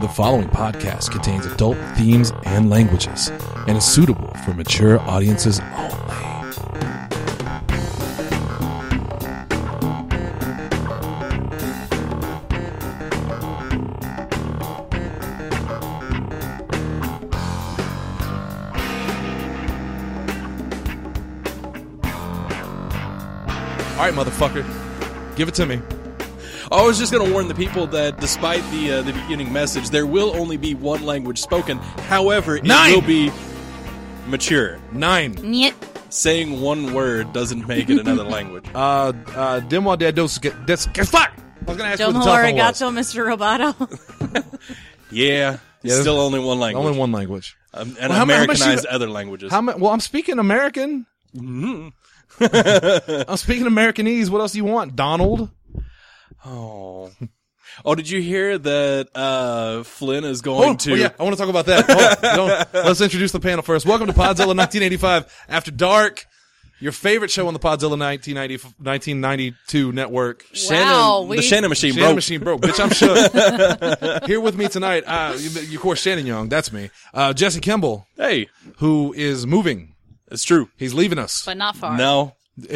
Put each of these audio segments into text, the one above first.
The following podcast contains adult themes and languages and is suitable for mature audiences only. All right, motherfucker. Give it to me. I was just going to warn the people that despite the beginning message, there will only be one language spoken. However, it will be mature. 9. Nyet. Saying one word doesn't make it another language. Demo de dos. Fuck! I was going to ask you what the Domo telephone was. arigato, Mr. Roboto. Yeah, still only one language. Only one language. And Well, how much Americanized you- other languages. Well, I'm speaking American. Mm-hmm. I'm speaking Americanese. What else do you want, Donald? Oh, did you hear that Flynn is going to... Oh, yeah, I want to talk about that. Let's introduce the panel first. Welcome to Podzilla 1985 After Dark, your favorite show on the Podzilla 1992 network. The Shannon machine Shannon broke. Machine broke. Bitch, I'm shook. Here with me tonight, of course, Shannon Young, that's me. Jesse Kimball, Hey, who is moving. it's true. He's leaving us. But not far. No,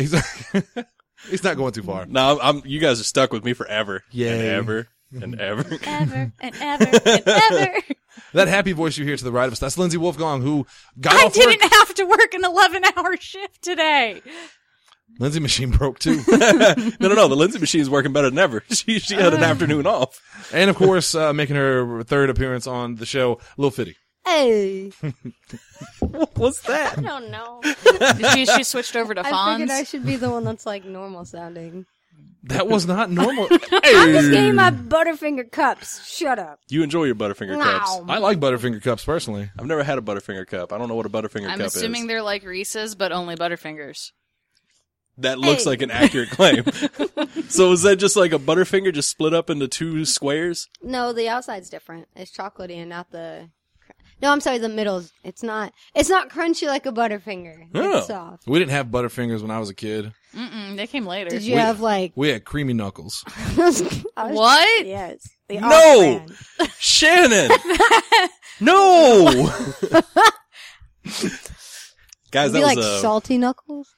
He's not going too far. you guys are stuck with me forever. Yay. And ever. And ever. Ever and ever and ever. That happy voice you hear to the right of us, that's Lindsay Wolfgong, who got I off didn't work. have to work an 11-hour shift today. Lindsay Machine broke too. No. The Lindsay machine is working better than ever. She had an afternoon off. And of course, making her third appearance on the show, Lil Fitty. Hey, What's that? I don't know. She switched over to I figured I Fonz. should be the one that's like normal sounding. That was not normal. I'm just getting my Butterfinger cups. Shut up. You enjoy your Butterfinger cups. I like Butterfinger cups personally. I've never had a Butterfinger cup. I don't know what a Butterfinger I'm cup assuming is. they're like Reese's, but only Butterfingers. That looks Hey. like an accurate claim. So is that just like a Butterfinger just split up into two squares? No, the outside's different. It's chocolatey and not the. No, I'm sorry. The middle's. It's not crunchy like a Butterfinger. Oh. It's soft. We didn't have Butterfingers when I was a kid. They came later. Did you have like? We had Creamy Knuckles. What? Yes. The No! off-brand. Shannon! No! Guys, Be that like was salty knuckles.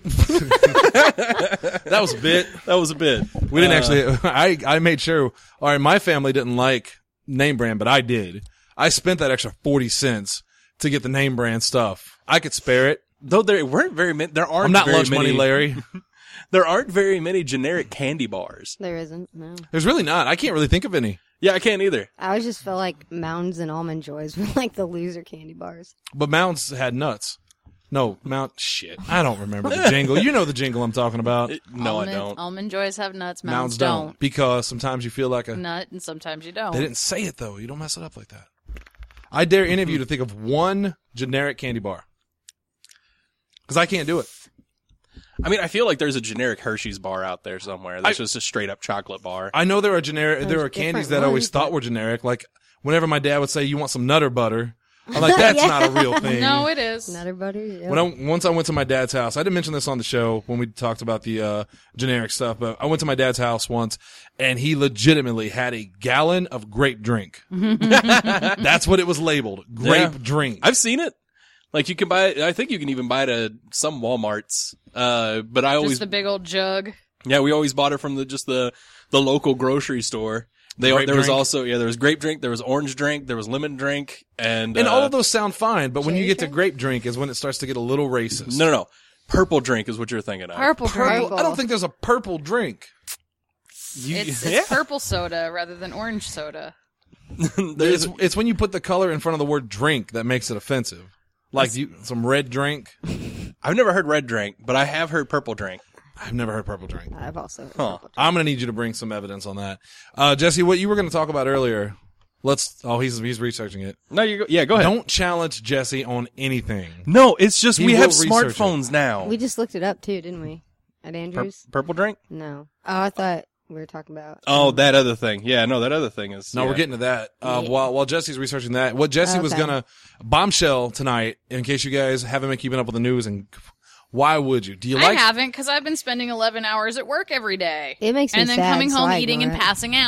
That was a bit. a bit. We didn't actually. I made sure. All right, my family didn't like name brand, but I did. I spent that extra 40 cents to get the name brand stuff. I could spare it. Though there weren't very many. There aren't I'm not very lunch many, money, Larry. There aren't very many generic candy bars. There isn't. No. There's really not. I can't really think of any. Yeah, I can't either. I always just felt like Mounds and Almond Joys were like the loser candy bars. But Mounds had nuts. No, shit. I don't remember the jingle. You know the jingle I'm talking about. No, I don't. Almond Joys have nuts. Mounds Mounds don't. Because sometimes you feel like a. Nut, and sometimes you don't. They didn't say it though. You don't mess it up like that. I dare any of you to think of one generic candy bar. Because I can't do it. I mean, I feel like there's a generic Hershey's bar out there somewhere. That's just a straight up chocolate bar. I know there are generic. There are candies that I always thought were generic. Like whenever my dad would say, "You want some Nutter Butter," I'm like, "That's not a real thing." No, it is. Nutter butter. Yeah. Once I went to my dad's house, I didn't mention this on the show when we talked about the generic stuff, but I went to my dad's house once, and he legitimately had a gallon of grape drink. That's what it was labeled, grape Yeah. drink. I've seen it. Like you can buy it. I think you can even buy it at some Walmarts. But I always, Just the big old jug. yeah, we always bought it from the local grocery store. There Grape was drink. also, there was grape drink, there was orange drink, there was lemon drink, and all of those sound fine, but when you Cherry get to drink? grape drink is when it starts to get a little racist. No. Purple drink is what you're thinking of. Purple drink. Purple. I don't think there's a purple drink. It's purple soda rather than orange soda. It's when you put the color in front of the word drink that makes it offensive. Like some red drink. I've never heard red drink, but I have heard purple drink. I've never heard purple drink. I've also. heard Huh. purple. I'm going to need you to bring some evidence on that. Jesse, what you were going to talk about earlier. He's researching it. No, go ahead. Don't challenge Jesse on anything. No, it's just He we will have research smartphones now. We just looked it up too, didn't we? At Andrews? Purple drink? No. Oh, I thought we were talking about. Oh, that other thing. Yeah, no, that other thing is. No, yeah. we're getting to that. Yeah. While Jesse's researching that, what Jesse was Okay. going to bombshell tonight, in case you guys haven't been keeping up with the news, and why would you? Do you I like? haven't, because I've been spending 11 hours at work every day. It makes me And then sad, coming so home, I eating, ignore and it. passing out.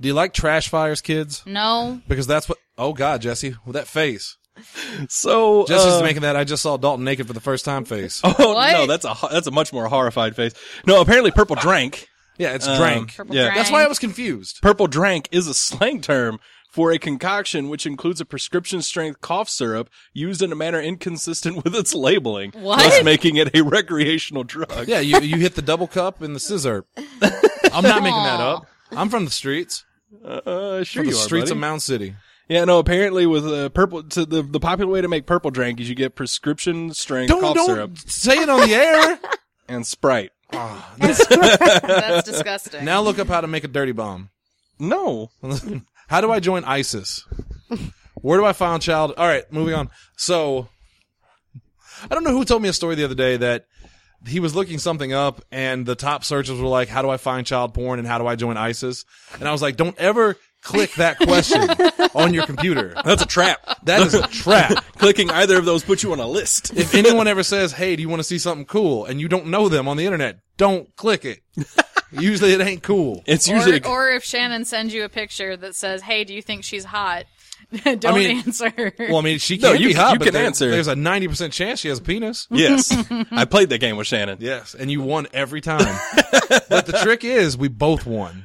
Do you like trash fires, kids? No. Because that's what. Oh God, Jesse, with that face. So Jesse's making that I just saw Dalton naked for the first time face. Oh What? no, that's a much more horrified face. No, apparently purple drank. Yeah, it's drank. Purple Yeah. drank. That's why I was confused. Purple drank is a slang term for a concoction which includes a prescription strength cough syrup used in a manner inconsistent with its labeling, What? thus making it a recreational drug. Yeah, you hit the double cup and the scissor. I'm not making that up. I'm from the streets. Sure From you the are, streets buddy. of Mound City. Yeah, no, apparently with purple, to the popular way to make purple drank is you get prescription strength cough syrup Don't say it on the air. and Sprite. That's disgusting. Now look up how to make a dirty bomb. No. How do I join ISIS? Where do I find child? All right, moving on. So, I don't know who told me a story the other day that he was looking something up and the top searches were like, how do I find child porn and how do I join ISIS? And I was like, don't ever click that question on your computer. That's a trap. That is a trap. Clicking either of those puts you on a list. If anyone ever says, hey, do you want to see something cool? And you don't know them on the internet, don't click it. Usually it ain't cool. It's usually or if Shannon sends you a picture that says, "Hey, do you think she's hot?" Don't answer. Well, I mean, she No, can't you be can- hot, you but can answer. There's a 90% chance she has a penis. yes. I played that game with Shannon. Yes, and you won every time. But the trick is, we both won.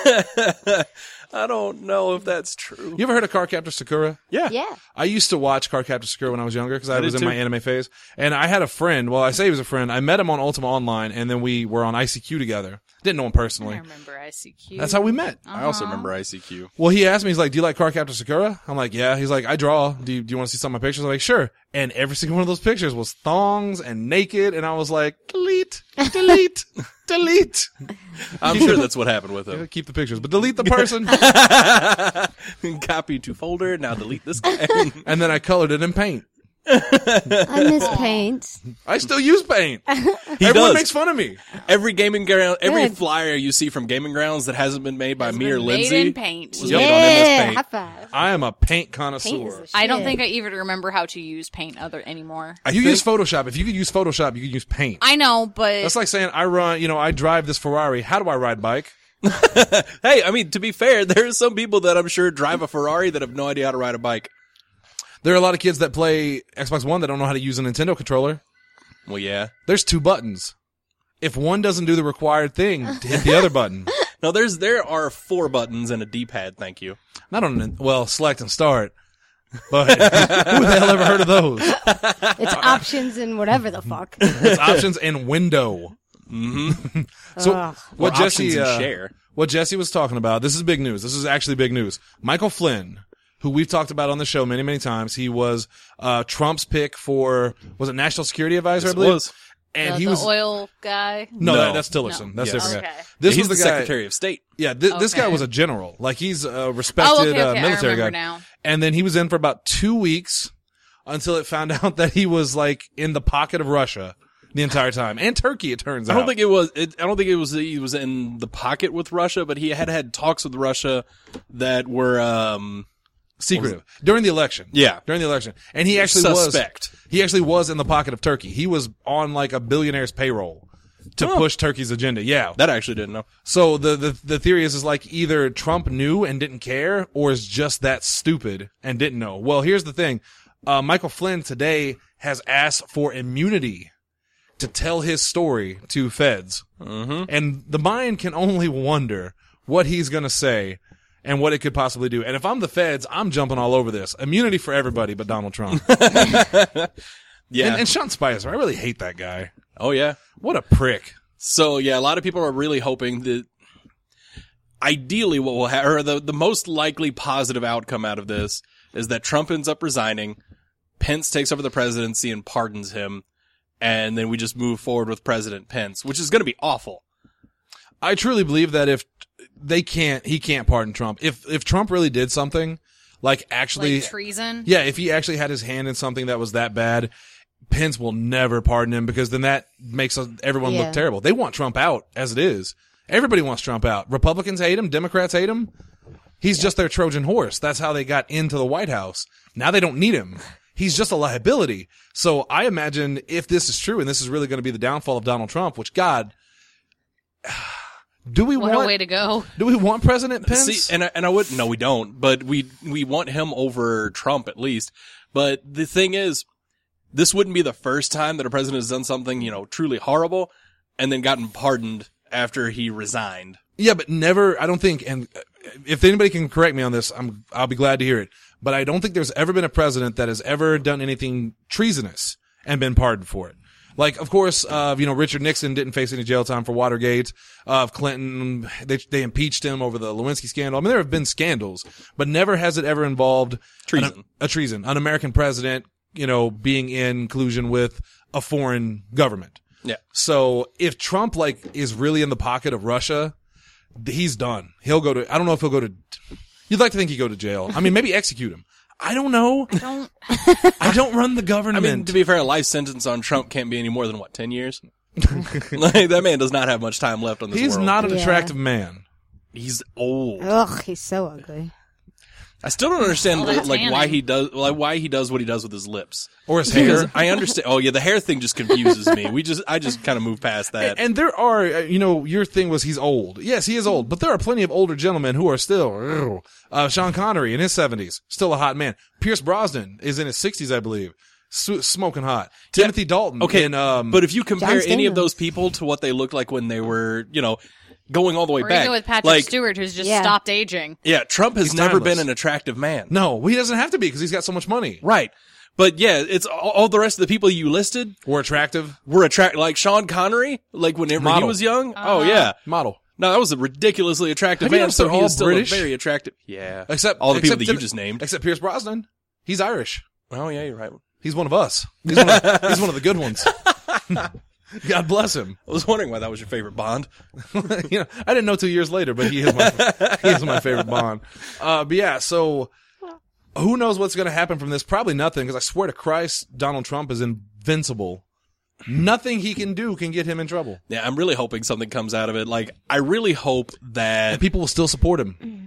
I don't know if that's true. You ever heard of Cardcaptor Sakura? Yeah. Yeah. I used to watch Cardcaptor Sakura when I was younger because I was did in my too. anime phase. And I had a friend. Well, I say he was a friend. I met him on Ultima Online, and then we were on ICQ together. Didn't know him I personally. remember ICQ. That's how we met. I also remember ICQ. Well, he asked me, he's like, do you like Cardcaptor Sakura? I'm like, yeah. He's like, I draw. Do you want to see some of my pictures? I'm like, sure. And every single one of those pictures was thongs and naked. And I was like, delete, delete, delete. I'm sure that's what happened with him. Keep the pictures, but delete the person. Copy to folder. Now delete this guy. And then I colored it in paint. I miss paint. I still use paint. He Everyone does. makes fun of me. Every gaming ground, every Good. flyer you see from Gaming Grounds that hasn't been made by Has me or been made Lindsay in paint. was Yep. made on MS Yeah, Paint. high five. I am a paint Paint is connoisseur. the shit. I don't think I even remember how to use paint anymore. You use Photoshop. If you could use Photoshop, you could use paint. I know, but That's like saying I drive this Ferrari. How do I ride bike? Hey, I mean, to be fair, there's some people that I'm sure drive a Ferrari that have no idea how to ride a bike. There are a lot of kids that play Xbox One that don't know how to use a Nintendo controller. Well, yeah. There's 2 buttons. If one doesn't do the required thing, hit the other button. No, there are 4 buttons and a D-pad, thank you. Not on, select and start. But who the hell ever heard of those? It's options and whatever the fuck. It's options and window. So Ugh. what Or Jesse options and share. what Jesse was talking about, this is big news. This is actually big news. Michael Flynn, who we've talked about on the show many, many times, he was Trump's pick for, was it National Security Advisor, I believe? was. And the, he the was oil guy. no, No. that's Tillerson. No. That's a Yes. different guy. Okay. This He's was the the guy, Secretary of State. Yeah, this guy Okay. was a general. Like he's a respected Oh, okay, I military remember guy. now. And then he was in for about 2 weeks until it found out that he was like in the pocket of Russia the entire time, and Turkey. It turns out. I don't think he was in the pocket with Russia, but he had talks with Russia that were secretive during the election. Yeah. during the election, and he actually suspect. He actually was in the pocket of Turkey. He was on like a billionaire's payroll to push Turkey's agenda. Yeah. That I actually didn't know. So the theory is like either Trump knew and didn't care, or is just that stupid and didn't know. Well, here's the thing. Michael Flynn today has asked for immunity to tell his story to feds. Mm-hmm. And the mind can only wonder what he's going to say and what it could possibly do. And if I'm the feds, I'm jumping all over this. Immunity for everybody but Donald Trump. Yeah. And Sean Spicer, I really hate that guy. Oh, yeah. What a prick. So, yeah, a lot of people are really hoping that ideally what will happen, or the most likely positive outcome out of this is that Trump ends up resigning, Pence takes over the presidency and pardons him, and then we just move forward with President Pence, which is going to be awful. I truly believe that if he can't pardon Trump. If Trump really did something, like actually, Like treason. yeah, if he actually had his hand in something that was that bad, Pence will never pardon him because then that makes everyone Yeah. look terrible. They want Trump out as it is. Everybody wants Trump out. Republicans hate him. Democrats hate him. He's just their Trojan horse. That's how they got into the White House. Now they don't need him. He's just a liability. So I imagine if this is true and this is really going to be the downfall of Donald Trump, which God, Do we What a way want to go. do we want President Pence? See, and I wouldn't. No, we don't. But we want him over Trump at least. But the thing is, this wouldn't be the first time that a president has done something, truly horrible, and then gotten pardoned after he resigned. Yeah, but never. I don't think. And if anybody can correct me on this, I'll be glad to hear it. But I don't think there's ever been a president that has ever done anything treasonous and been pardoned for it. Like, of course, Richard Nixon didn't face any jail time for Watergate. Clinton, they impeached him over the Lewinsky scandal. I mean, there have been scandals, but never has it ever involved Treason. an American president, being in collusion with a foreign government. Yeah. So if Trump, is really in the pocket of Russia, he's done. I don't know if he'll go to, you'd like to think he'd go to jail. I mean, maybe execute him. I don't know. I don't run the government. I mean, to be fair, a life sentence on Trump can't be any more than 10 years? That man does not have much time left on this He's world. not an Yeah. attractive man. He's old. Ugh, he's so ugly. I still don't understand All that why tanning. he does what he does with his lips. Or his Because hair. I understand. Oh yeah, the hair thing just confuses me. I just kind of move past that. And there are, your thing was he's old. Yes, he is old, but there are plenty of older gentlemen who are still, Sean Connery in his 70s, still a hot man. Pierce Brosnan is in his 60s, I believe, smoking hot. Timothy Dalton. Okay, in, but if you compare John any of Stamos. those people to what they looked like when they were, going all the way Or back, even with Patrick like, Stewart, who's just Yeah. stopped aging. yeah, Trump has He's never timeless. been an attractive man. no, he doesn't have to be because he's got so much money. Right. But yeah, it's all the rest of the people you listed Or attractive were like Sean Connery, like whenever he Model. was young. Oh yeah. model. No, that was a ridiculously attractive Have you man, noticed so they're he all is still British? a very attractive. Yeah. Except all the people except that you just named. Except Pierce Brosnan. He's Irish. Oh yeah, you're right. He's one of us. He's one of the good ones. God bless him. I was wondering why that was your favorite Bond. I didn't know 2 years later, but he is my favorite Bond. But yeah, so who knows what's going to happen from this? Probably nothing, because I swear to Christ, Donald Trump is invincible. Nothing he can do can get him in trouble. Yeah, I'm really hoping something comes out of it. Like, I really hope that People will still support him.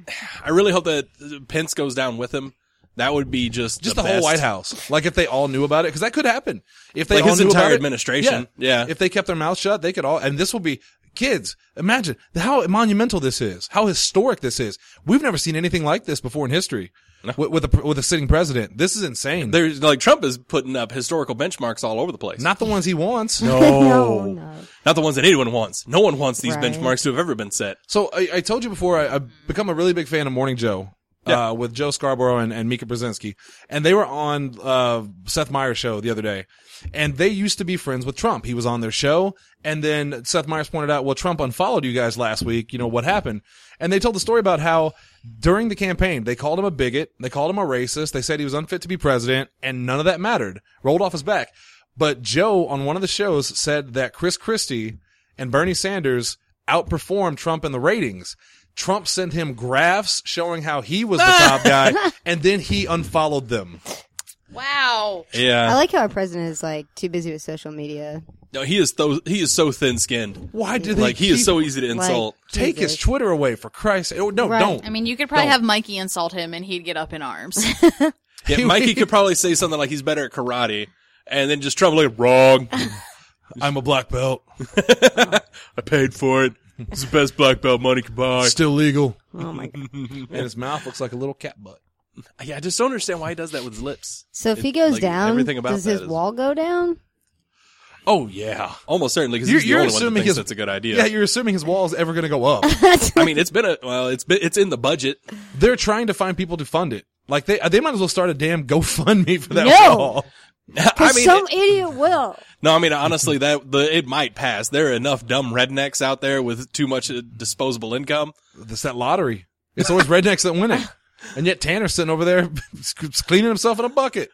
Pence goes down with him. That would be just The whole best. White House. Like, if they all knew about it, because that could happen. If they Like all his knew entire about it, administration. Yeah. If they kept their mouth shut, they could all, and this will be, kids, imagine how monumental this is, how historic this is. We've never seen anything like this before in history. With a sitting president. This is insane. There's like Trump is putting up historical benchmarks all over the place. Not the ones he wants. No. Not the ones that anyone wants. No one wants these Right. benchmarks to have ever been set. So I told you before, I've become a really big fan of Morning Joe. Yeah. With Joe Scarborough and Mika Brzezinski. And they were on, Seth Meyers' show the other day. And they used to be friends with Trump. He was on their show. And then Seth Meyers pointed out, well, Trump unfollowed you guys last week. What happened? And they told the story about how during the campaign, they called him a bigot. They called him a racist. They said he was unfit to be president, and none of that mattered. Rolled off his back. But Joe, on one of the shows, said that Chris Christie and Bernie Sanders outperformed Trump in the ratings. Trump sent him graphs showing how he was the top guy, and then he unfollowed them. Wow. Yeah. I like how our president is too busy with social media. No, he is so thin-skinned. Why do they Like, he is keep- so easy to insult. Take his Jesus. Twitter away, for Christ's sake. Oh, no, Right. don't. I mean, you could probably Don't. have Mikey insult him and he'd get up in arms. Yeah, Mikey could probably say something like he's better at karate, and then just Trump like, wrong. I'm a black belt. I paid for it. It's the best black belt money can buy. Still legal. Oh my god. And his mouth looks like a little cat butt. Yeah, I just don't understand why he does that with his lips. So if he goes like, down, everything about does that his is- wall go down? Oh, yeah. Almost certainly, because he's the only one that thinks that's a good idea. Yeah, you're assuming his wall is ever going to go up. I mean, it's in the budget. They're trying to find people to fund it. Like, they might as well start a damn GoFundMe for that No. wall. I mean, Some idiot will. no, I mean, honestly, it might pass. There are enough dumb rednecks out there with too much disposable income. It's that lottery. It's always rednecks that win it. And yet Tanner's sitting over there cleaning himself in a bucket.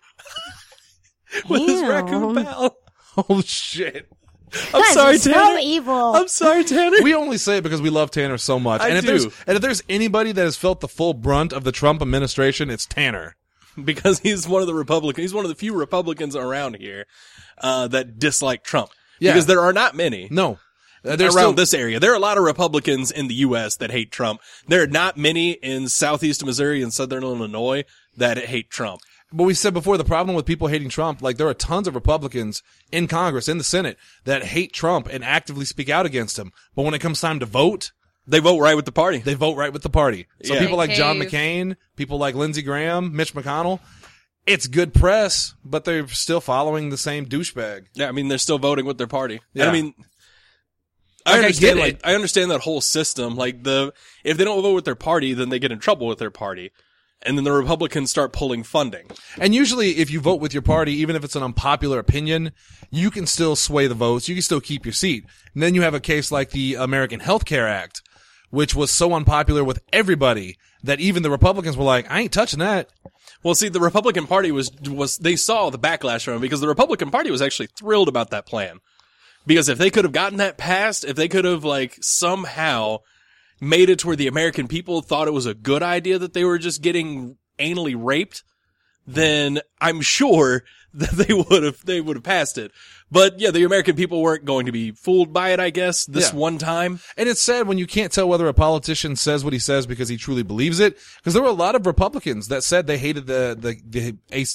With his Damn. raccoon pal. Oh, shit. I'm Guys, sorry, he's so Tanner. evil. I'm sorry, Tanner. We only say it because we love Tanner so much. I and do. if there's anybody that has felt the full brunt of the Trump administration, it's Tanner. Because he's one of the Republicans. He's one of the few Republicans around here that dislike Trump. Yeah. Because there are not many. No. Around still, this area. There are a lot of Republicans in the U.S. that hate Trump. There are not many in southeast Missouri and southern Illinois that hate Trump. But we said before, the problem with people hating Trump, like there are tons of Republicans in Congress, in the Senate, that hate Trump and actively speak out against him. But when it comes time to vote, They vote right with the party. They vote right with the party. So Yeah. people like John Cave. McCain, people like Lindsey Graham, Mitch McConnell, it's good press, but they're still following the same douchebag. Yeah, I mean, they're still voting with their party. Yeah. And I mean, I Like, I understand. get it. I understand that whole system. Like if they don't vote with their party, then they get in trouble with their party, and then the Republicans start pulling funding. And usually if you vote with your party, even if it's an unpopular opinion, you can still sway the votes. You can still keep your seat. And then you have a case like the American Health Care Act, which was so unpopular with everybody that even the Republicans were like, I ain't touching that. Well, see, the Republican Party was they saw the backlash from it because the Republican Party was actually thrilled about that plan. Because if they could have gotten that passed, if they could have like somehow made it to where the American people thought it was a good idea that they were just getting anally raped, then I'm sure that they would have passed it. But yeah, the American people weren't going to be fooled by it, I guess, this Yeah. one time. And it's sad when you can't tell whether a politician says what he says because he truly believes it. Because there were a lot of Republicans that said they hated the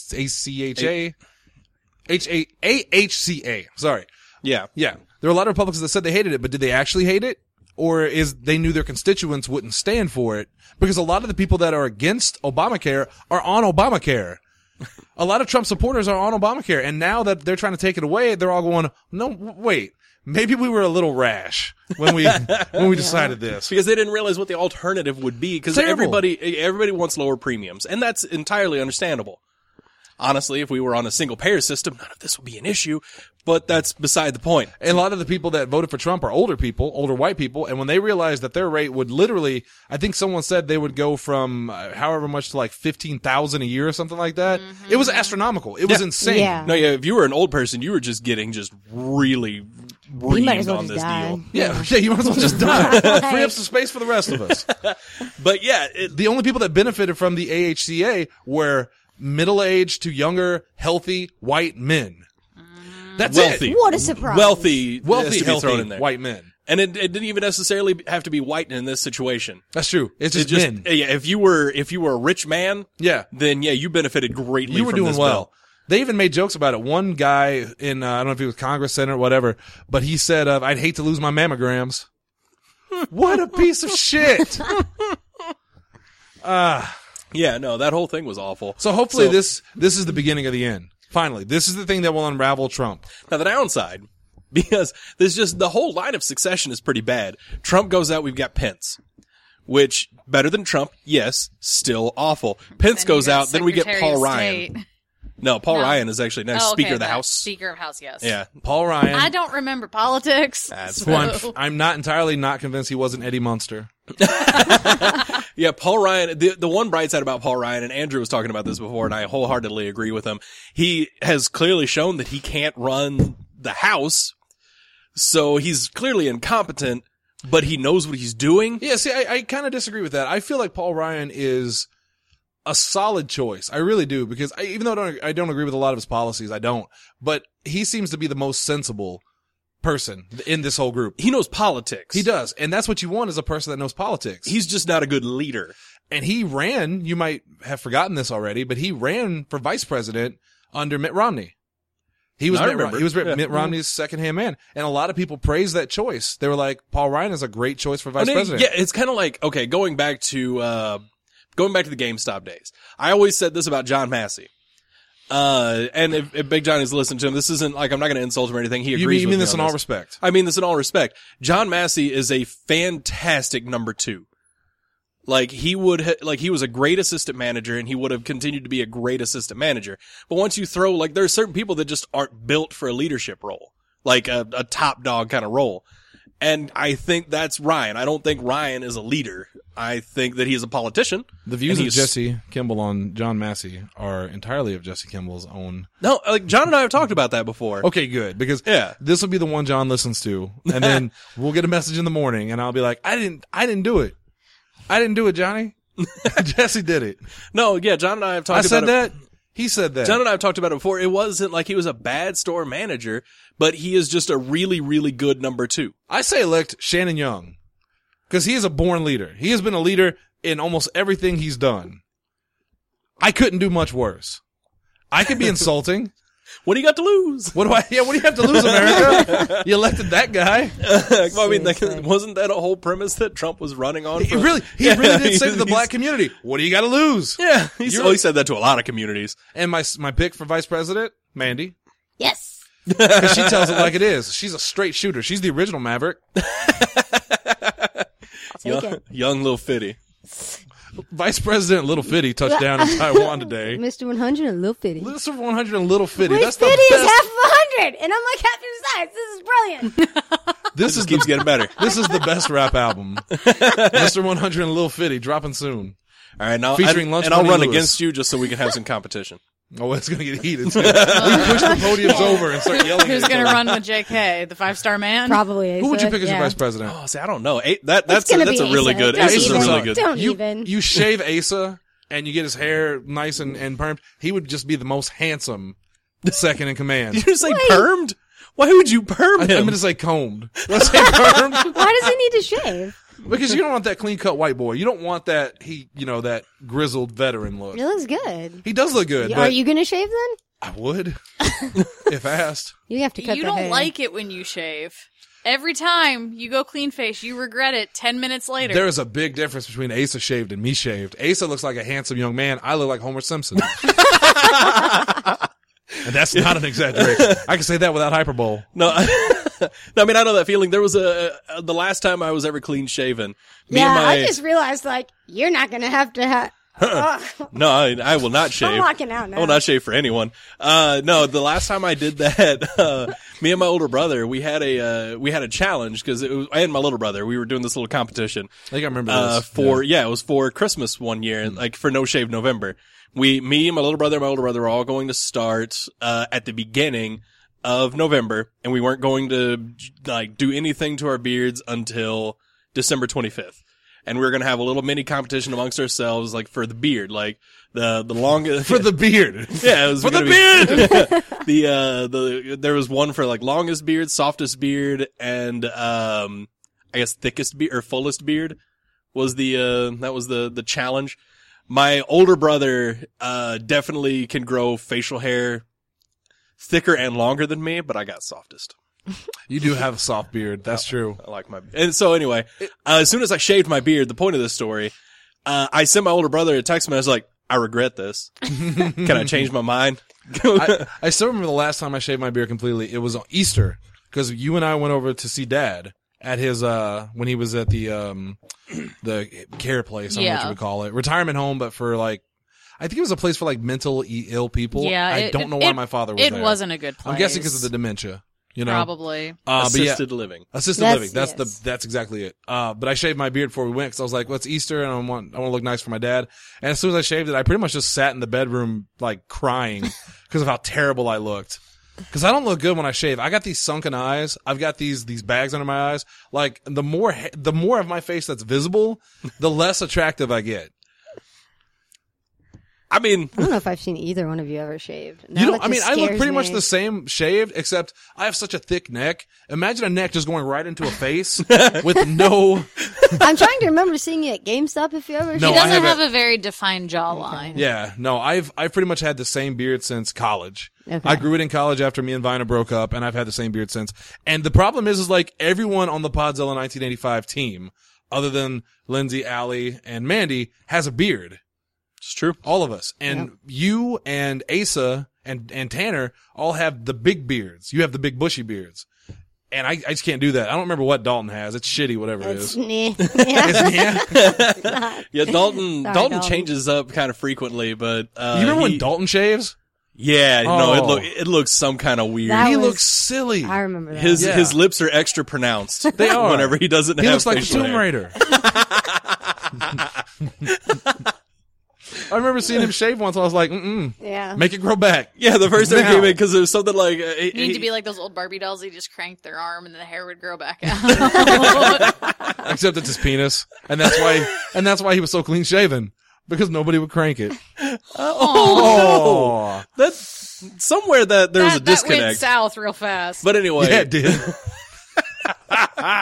AHCA. Sorry. Yeah. Yeah. There were a lot of Republicans that said they hated it, but did they actually hate it? Or is they knew their constituents wouldn't stand for it? Because a lot of the people that are against Obamacare are on Obamacare. A lot of Trump supporters are on Obamacare. And now that they're trying to take it away, they're all going, no, wait. Maybe we were a little rash when we decided this. Because they didn't realize what the alternative would be. Because Terrible. everybody wants lower premiums. And that's entirely understandable. Honestly, if we were on a single payer system, none of this would be an issue. But that's beside the point. And a lot of the people that voted for Trump are older people, older white people, and when they realized that their rate would literally, I think someone said they would go from however much to like 15,000 a year or something like that. It was astronomical. It was insane. Yeah. No, yeah, if you were an old person, you were just getting just really You might as reamed well on just this die. deal. Yeah, you might as well just die. Free up some space for the rest of us. But yeah, The only people that benefited from the AHCA were middle-aged to younger, healthy, white men. That's wealthy. it. What a surprise. Wealthy, Wealthy, has to be thrown in healthy, there. white men. And it didn't even necessarily have to be white in this situation. That's true. It's It just men. yeah, if you were a rich man, Yeah. then yeah, you benefited greatly. You were from doing this well. bill. They even made jokes about it. One guy in, I don't know if he was Congress Center or whatever, but he said, I'd hate to lose my mammograms. What a piece of shit. Yeah, no, that whole thing was awful. So hopefully So- this is the beginning of the end. Finally, this is the thing that will unravel Trump. Now the downside, because there's just the whole line of succession is pretty bad. Trump goes out, we've got Pence, which better than Trump, yes, still awful. Pence Then you goes got out, then we get Secretary Paul of Ryan. State. No, Paul No. Ryan is actually next Oh, okay, Speaker of the that- House. Speaker of House, yes. Yeah. Paul Ryan, I don't remember politics. That's who so- I'm not entirely not convinced he wasn't Eddie Munster. Yeah, Paul Ryan, the one bright side about Paul Ryan, and Andrew was talking about this before, and I wholeheartedly agree with him. He has clearly shown that he can't run the House, so he's clearly incompetent, but he knows what he's doing. Yeah, see, I kind of disagree with that. I feel like Paul Ryan is a solid choice. I really do, because even though I don't agree with a lot of his policies, I don't. But he seems to be the most sensible person in this whole group. He knows politics. He does. And that's what you want is a person that knows politics. He's just not a good leader. And he ran, you might have forgotten this already, but he ran for vice president under Mitt Romney. He was I Mitt remember. Romney. He was Yeah. Mitt Romney's second-hand man. And a lot of people praised that choice. They were like, Paul Ryan is a great choice for vice president. Yeah, it's kind of like, okay, going back to the GameStop days. I always said this about John Massey. And if Big John is listening to him, this isn't like, I'm not going to insult him or anything. He agrees You with mean me this on in all respect? I mean this in all respect. John Massey is a fantastic number 2. Like he was a great assistant manager and he would have continued to be a great assistant manager. But once you throw, like, there are certain people that just aren't built for a leadership role, like a top dog kind of role. And I think that's Ryan. I don't think Ryan is a leader. I think that he is a politician. The views And of Jesse Kimball on John Massey are entirely of Jesse Kimball's own. No, like John and I have talked about that before. Okay, good. Because Yeah. this will be the one John listens to. And then we'll get a message in the morning and I'll be like, I didn't do it. I didn't do it, Johnny. Jesse did it. No, yeah, John and I have talked I about said it. that. He said that. John and I have talked about it before. It wasn't like he was a bad store manager, but he is just a really, really good number 2. I say elect Shannon Young. Because he is a born leader. He has been a leader in almost everything he's done. I couldn't do much worse. I could be insulting. What do you got to lose? What do you have to lose, America? You elected that guy. Well, I mean, wasn't that a whole premise that Trump was running on? He really did say to the black community, what do you got to lose? Yeah, he said that to a lot of communities. And my pick for vice president, Mandy. Yes. Because she tells it like it is. She's a straight shooter. She's the original Maverick. Young Lil Fitty. Vice President Little Fitty touched down in Taiwan today. Mr. 100 and Lil Fitty. Mr. 100 and Little Fitty. Wait, That's Fitty the is best. half of 100, and I'm like half his size. This is brilliant. This Keeps getting better. This is the best rap album. Mr. 100 and Lil Fitty dropping soon. All right, now Featuring Lunch and I'll Money run Lewis. against you just so we can have some competition. Oh, it's gonna get heated. Too. We push the podiums over and start yelling. Who's at each going to other. run with JK, the 5-star man? Probably. Who would you Asa. pick as your Yeah. vice president? Oh, see, I don't know. That's gonna a be really Asa. good. Don't Asa's even. really good. Don't You even. you shave Asa and you get his hair nice and permed. He would just be the most handsome second in command. Did you say permed? Why would you perm I'm him? going to say combed. Let's say permed. Why does he need to shave? Because you don't want that clean cut white boy. You don't want that that grizzled veteran look. It looks good. He does look good. Are But you going to shave then? I would if asked. You have to cut You the don't hair. like it when you shave. Every time you go clean face, you regret it 10 minutes later. There is a big difference between Asa shaved and me shaved. Asa looks like a handsome young man. I look like Homer Simpson. And that's not an exaggeration. I can say that without hyperbole. No, no, I mean, I know that feeling. There was the last time I was ever clean shaven. Me Yeah, and my, I just realized, like, you're not going to have to have... no, I will not shave. I'm walking out now. I will not shave for anyone. No, the last time I did that, me and my older brother, we had a challenge because I and my little brother, we were doing this little competition. I think I remember this. It was for Christmas one year, like for No Shave November. Me and my little brother and my older brother were all going to start, at the beginning of November, and we weren't going to, like, do anything to our beards until December 25th. And we were going to have a little mini competition amongst ourselves, like, for the beard, like, the longest. For the beard. Yeah, it was For the beard! There was one for, like, longest beard, softest beard, and, I guess thickest beard, or fullest beard was that was the challenge. My older brother, definitely can grow facial hair thicker and longer than me, but I got softest. You do have a soft beard. That's true. I like and so anyway, as soon as I shaved my beard, the point of this story, I sent my older brother a text message like, I regret this. Can I change my mind? I still remember the last time I shaved my beard completely. It was on Easter because you and I went over to see Dad at his when he was at the care place. I don't know what you would call it, retirement home, but for like. I think it was a place for like mentally ill people. Yeah, I don't know why my father was there. It wasn't a good place. I'm guessing because of the dementia. You know, Probably. Assisted living. Assisted living. That's exactly it. But I shaved my beard before we went because I was like, well, it's Easter and I want to look nice for my dad. And as soon as I shaved it, I pretty much just sat in the bedroom like crying because of how terrible I looked. Because I don't look good when I shave. I got these sunken eyes. I've got these bags under my eyes. Like the more of my face that's visible, the less attractive I get. I mean, I don't know if I've seen either one of you ever shaved. You don't. I mean, I look pretty much the same shaved, except I have such a thick neck. Imagine a neck just going right into a face with no. I'm trying to remember seeing you at GameStop if you ever No, He shaved. I doesn't haven't- have a very defined jawline. Yeah, no, I've pretty much had the same beard since college. Okay. I grew it in college after me and Vina broke up, and I've had the same beard since. And the problem is like everyone on the Podzilla 1985 team, other than Lindsay, Allie, and Mandy, has a beard. it's true. All of us. And you and Asa and Tanner all have the big beards. You have the big bushy beards. And I just can't do that. I don't remember what Dalton has. It's shitty, whatever it It's is. yeah. It's- yeah. Yeah, Dalton Sorry, Dalton Dalton. changes up kind of frequently, but You remember when Dalton shaves? Yeah, no, Oh. it looks some kind of weird. That He was- looks silly. I remember that. His Yeah. his lips are extra pronounced. They are. Whenever he doesn't He have looks like facial Tomb hair. Raider. I remember seeing him shave once. I was like, yeah. make it grow back. Yeah, the first time Now. he came in because it was something like You need to be like those old Barbie dolls. They just cranked their arm and then the hair would grow back out. Except it's his penis. And that's why he was so clean shaven. Because nobody would crank it. Oh. that's somewhere that there was a That went disconnect. south real fast. But anyway, Yeah, it did.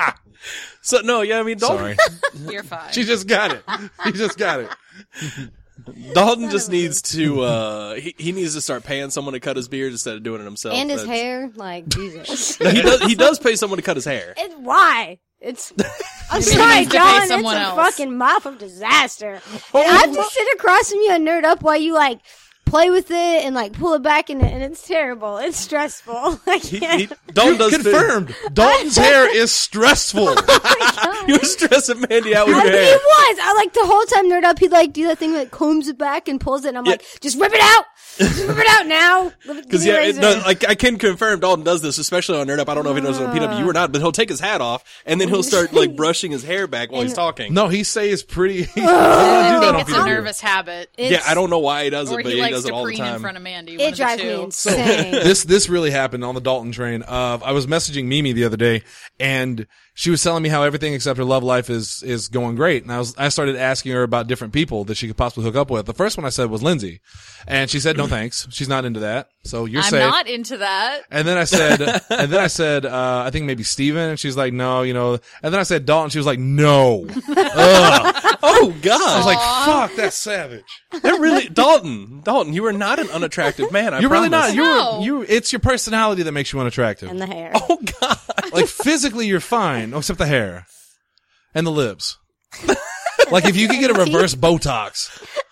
so no, yeah, I mean, Dalton, Sorry. You're fine. She just got it. He just got it. Dalton just needs to, he needs to start paying someone to cut his beard instead of doing it himself. And his hair, like, Jesus. No, he does pay someone to cut his hair. Why? I'm He sorry, needs to pay John. It's a someone else. fucking mouth of disaster. And I have to sit across from you and nerd up while you like play with it and like pull it back, and it's terrible. It's stressful. I can't. Dalton does Confirmed. Dalton's hair is stressful. You were stressing Mandy out with your He hair. was. I like the whole time nerd up. He'd like do that thing that combs it back and pulls it, and I'm like, just rip it out. Just rip it out now. Because I can confirm Dalton does this, especially on Nerd Up. I don't know if he knows on PW or not, but he'll take his hat off and then he'll start like brushing his hair back while he's talking. No, he says pretty. He doesn't do I that think on it's a PW. nervous habit. Yeah, I don't know why he does Or it, but he he likes does it to all the preen in time. front of Mandy. It drives me insane. This really happened on the Dalton train. I was messaging Mimi the other day, and she was telling me how everything except her love life is going great. And I started asking her about different people that she could possibly hook up with. The first one I said was Lindsay, and she said no thanks. She's not into that. So you're I'm safe. not into that. And then I said, I think maybe Steven, and she's like, no, And then I said Dalton, she was like, no. Oh God! I was like, fuck, that's savage. They're really Dalton, you are not an unattractive man. You're really not. No. It's your personality that makes you unattractive. And the hair. Oh God! Like physically, you're fine, except the hair and the lips. Like if you could get a reverse Botox,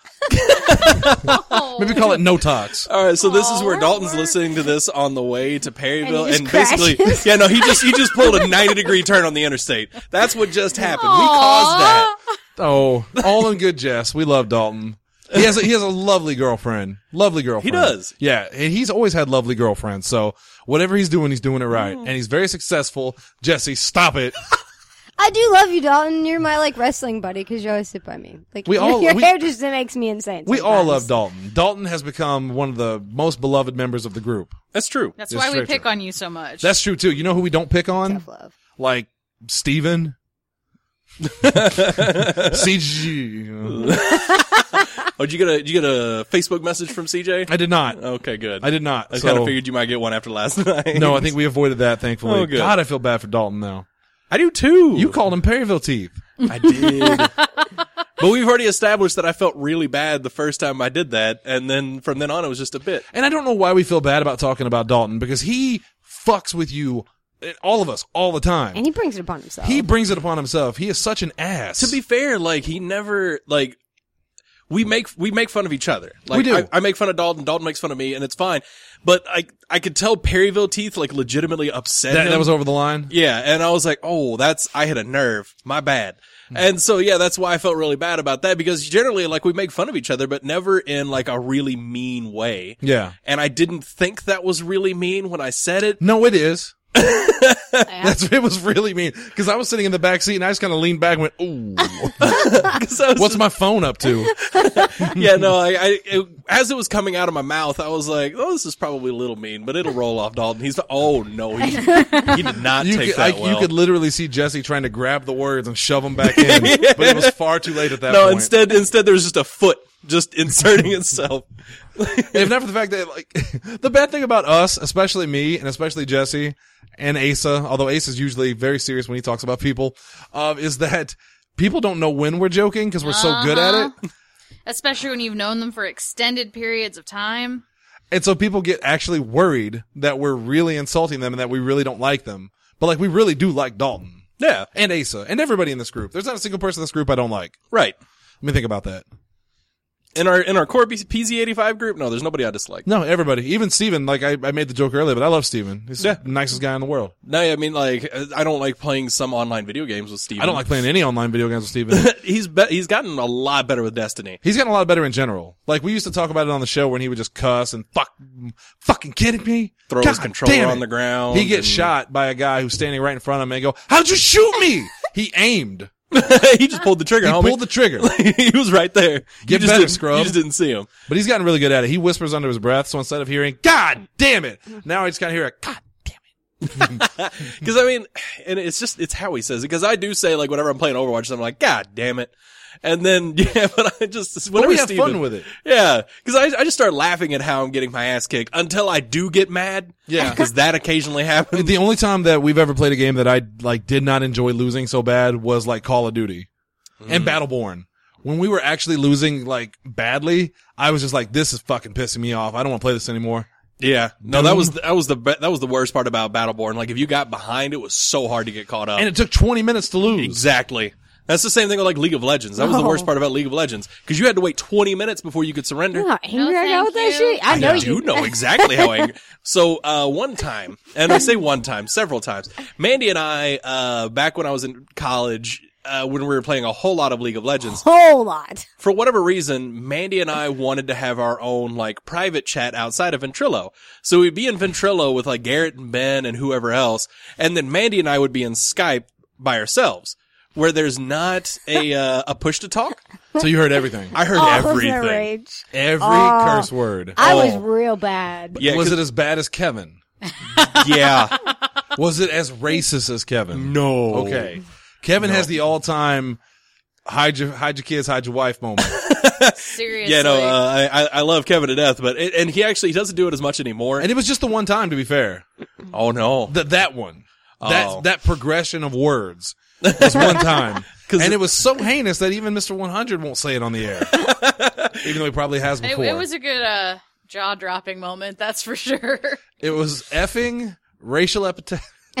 maybe call it no-tox. All right, so this is where Dalton's listening to this on the way to Perryville, And he and just basically, crashes. yeah, no, he just pulled a 90-degree turn on the interstate. That's what just happened. We caused that. Oh, all in good jest. We love Dalton. He has a lovely girlfriend. He does. Yeah, and he's always had lovely girlfriends. So whatever he's doing it right, and he's very successful. Jesse, stop it. I do love you, Dalton. You're my like wrestling buddy because you always sit by me. Like your hair just makes me insane. We all sometimes. love Dalton. Dalton has become one of the most beloved members of the group. That's true. That's It's why we straight pick true. on you so much. That's true too. You know who we don't pick on? Tough love. Like Steven. CG. Oh, did you get a Facebook message from CJ? I did not. Okay, good. I did not. I So- kind of figured you might get one after last night. No, I think we avoided that, thankfully. Oh, good. God, I feel bad for Dalton now. I do too. You called him Perryville teeth. I did. But we've already established that I felt really bad the first time I did that, and then from then on it was just a bit. And I don't know why we feel bad about talking about Dalton, because he fucks with you, all of us, all the time. And he brings it upon himself. He brings it upon himself. He is such an ass. To be fair, like he never like we make fun of each other. Like We do. I make fun of Dalton, Dalton makes fun of me, and it's fine. But I could tell Perryville teeth like legitimately upset him. that was over the line. Yeah, and I was like, oh, I hit a nerve. My bad. And so, yeah, that's why I felt really bad about that, because generally, like, we make fun of each other, but never in, like, a really mean way. Yeah. And I didn't think that was really mean when I said it. No, it is. It was really mean, because I was sitting in the back seat and I just kind of leaned back and went, ooh, 'Cause I was what's my phone up to? yeah, no, as it was coming out of my mouth, I was like, oh, this is probably a little mean, but it'll roll off, Dalton. Oh, no, he did not take that well. You could literally see Jesse trying to grab the words and shove them back in, but it was far too late at that No, point. instead there was just a foot just inserting itself. If not for the fact that, like, the bad thing about us, especially me and especially Jesse and Asa, although Asa's usually very serious when he talks about people, is that people don't know when we're joking because we're so good at it. Especially when you've known them for extended periods of time. And so people get actually worried that we're really insulting them and that we really don't like them. But, like, we really do like Dalton. Yeah, And Asa. And everybody in this group. There's not a single person in this group I don't like. right. Let me think about that. In our core PZ85 group, no, there's nobody I dislike. No, everybody. Even Steven, like, I made the joke earlier, but I love Steven. He's Yeah. the nicest guy in the world. No, I mean, like, I don't like playing some online video games with Steven. I don't like playing any online video games with Steven. He's gotten a lot better with Destiny. He's gotten a lot better in general. Like, we used to talk about it on the show when he would just cuss and fucking kidding me? Throw his controller damn on it. the ground. He gets and- shot by a guy who's standing right in front of him and go, how'd you shoot me? He aimed. He just pulled the trigger. He homie. pulled the trigger. He was right there. Get you just better, didn't, scrub. You just didn't see him. But he's gotten really good at it. He whispers under his breath, so instead of hearing, God damn it, now I just kind of hear a, God damn it. Because I mean, and it's how he says it. Because I do say, like, whenever I'm playing Overwatch, I'm like, God damn it. And then, yeah, but I just, But whenever we have Steven, fun with it. Yeah. Because I just start laughing at how I'm getting my ass kicked until I do get mad. Yeah. Because that occasionally happens. The only time that we've ever played a game that I, like, did not enjoy losing so bad was, like, Call of Duty and Battleborn, when we were actually losing like badly, I was just like, this is fucking pissing me off. I don't want to play this anymore. Yeah. No, that was the worst part about Battleborn. Like if you got behind, it was so hard to get caught up. And it took 20 minutes to lose. Exactly. That's the same thing with like League of Legends. That was the worst part about League of Legends because you had to wait 20 minutes before you could surrender. You know how angry I got with that thank shit? I know You know exactly how angry. So, one time, and I say one time, several times, Mandy and I, back when I was in college, when we were playing a whole lot of League of Legends, Whole lot. for whatever reason, Mandy and I wanted to have our own, like, private chat outside of Ventrilo. So we'd be in Ventrilo with, like, Garrett and Ben and whoever else, and then Mandy and I would be in Skype by ourselves, where there's not a push to talk. So you heard everything. I heard Oh, everything. rage. Every curse word. I was real bad. Yeah, Was 'cause- it as bad as Kevin? yeah. Was it as racist as Kevin? No. Okay. Kevin has the all-time hide your kids, hide your wife moment. Seriously. Yeah, no, I love Kevin to death, but and he doesn't do it as much anymore. And it was just the one time, to be fair. Oh no. That one. Oh. That progression of words was one time. And it was so heinous that even Mr. 100 won't say it on the air. Even though he probably has before. It was a good jaw-dropping moment, that's for sure. It was effing, racial epithet,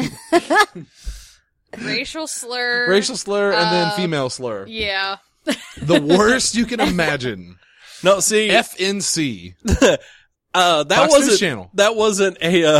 Racial slur. and then female slur. Yeah. The worst you can imagine. No, see, FNC. that Fox News wasn't Channel. that wasn't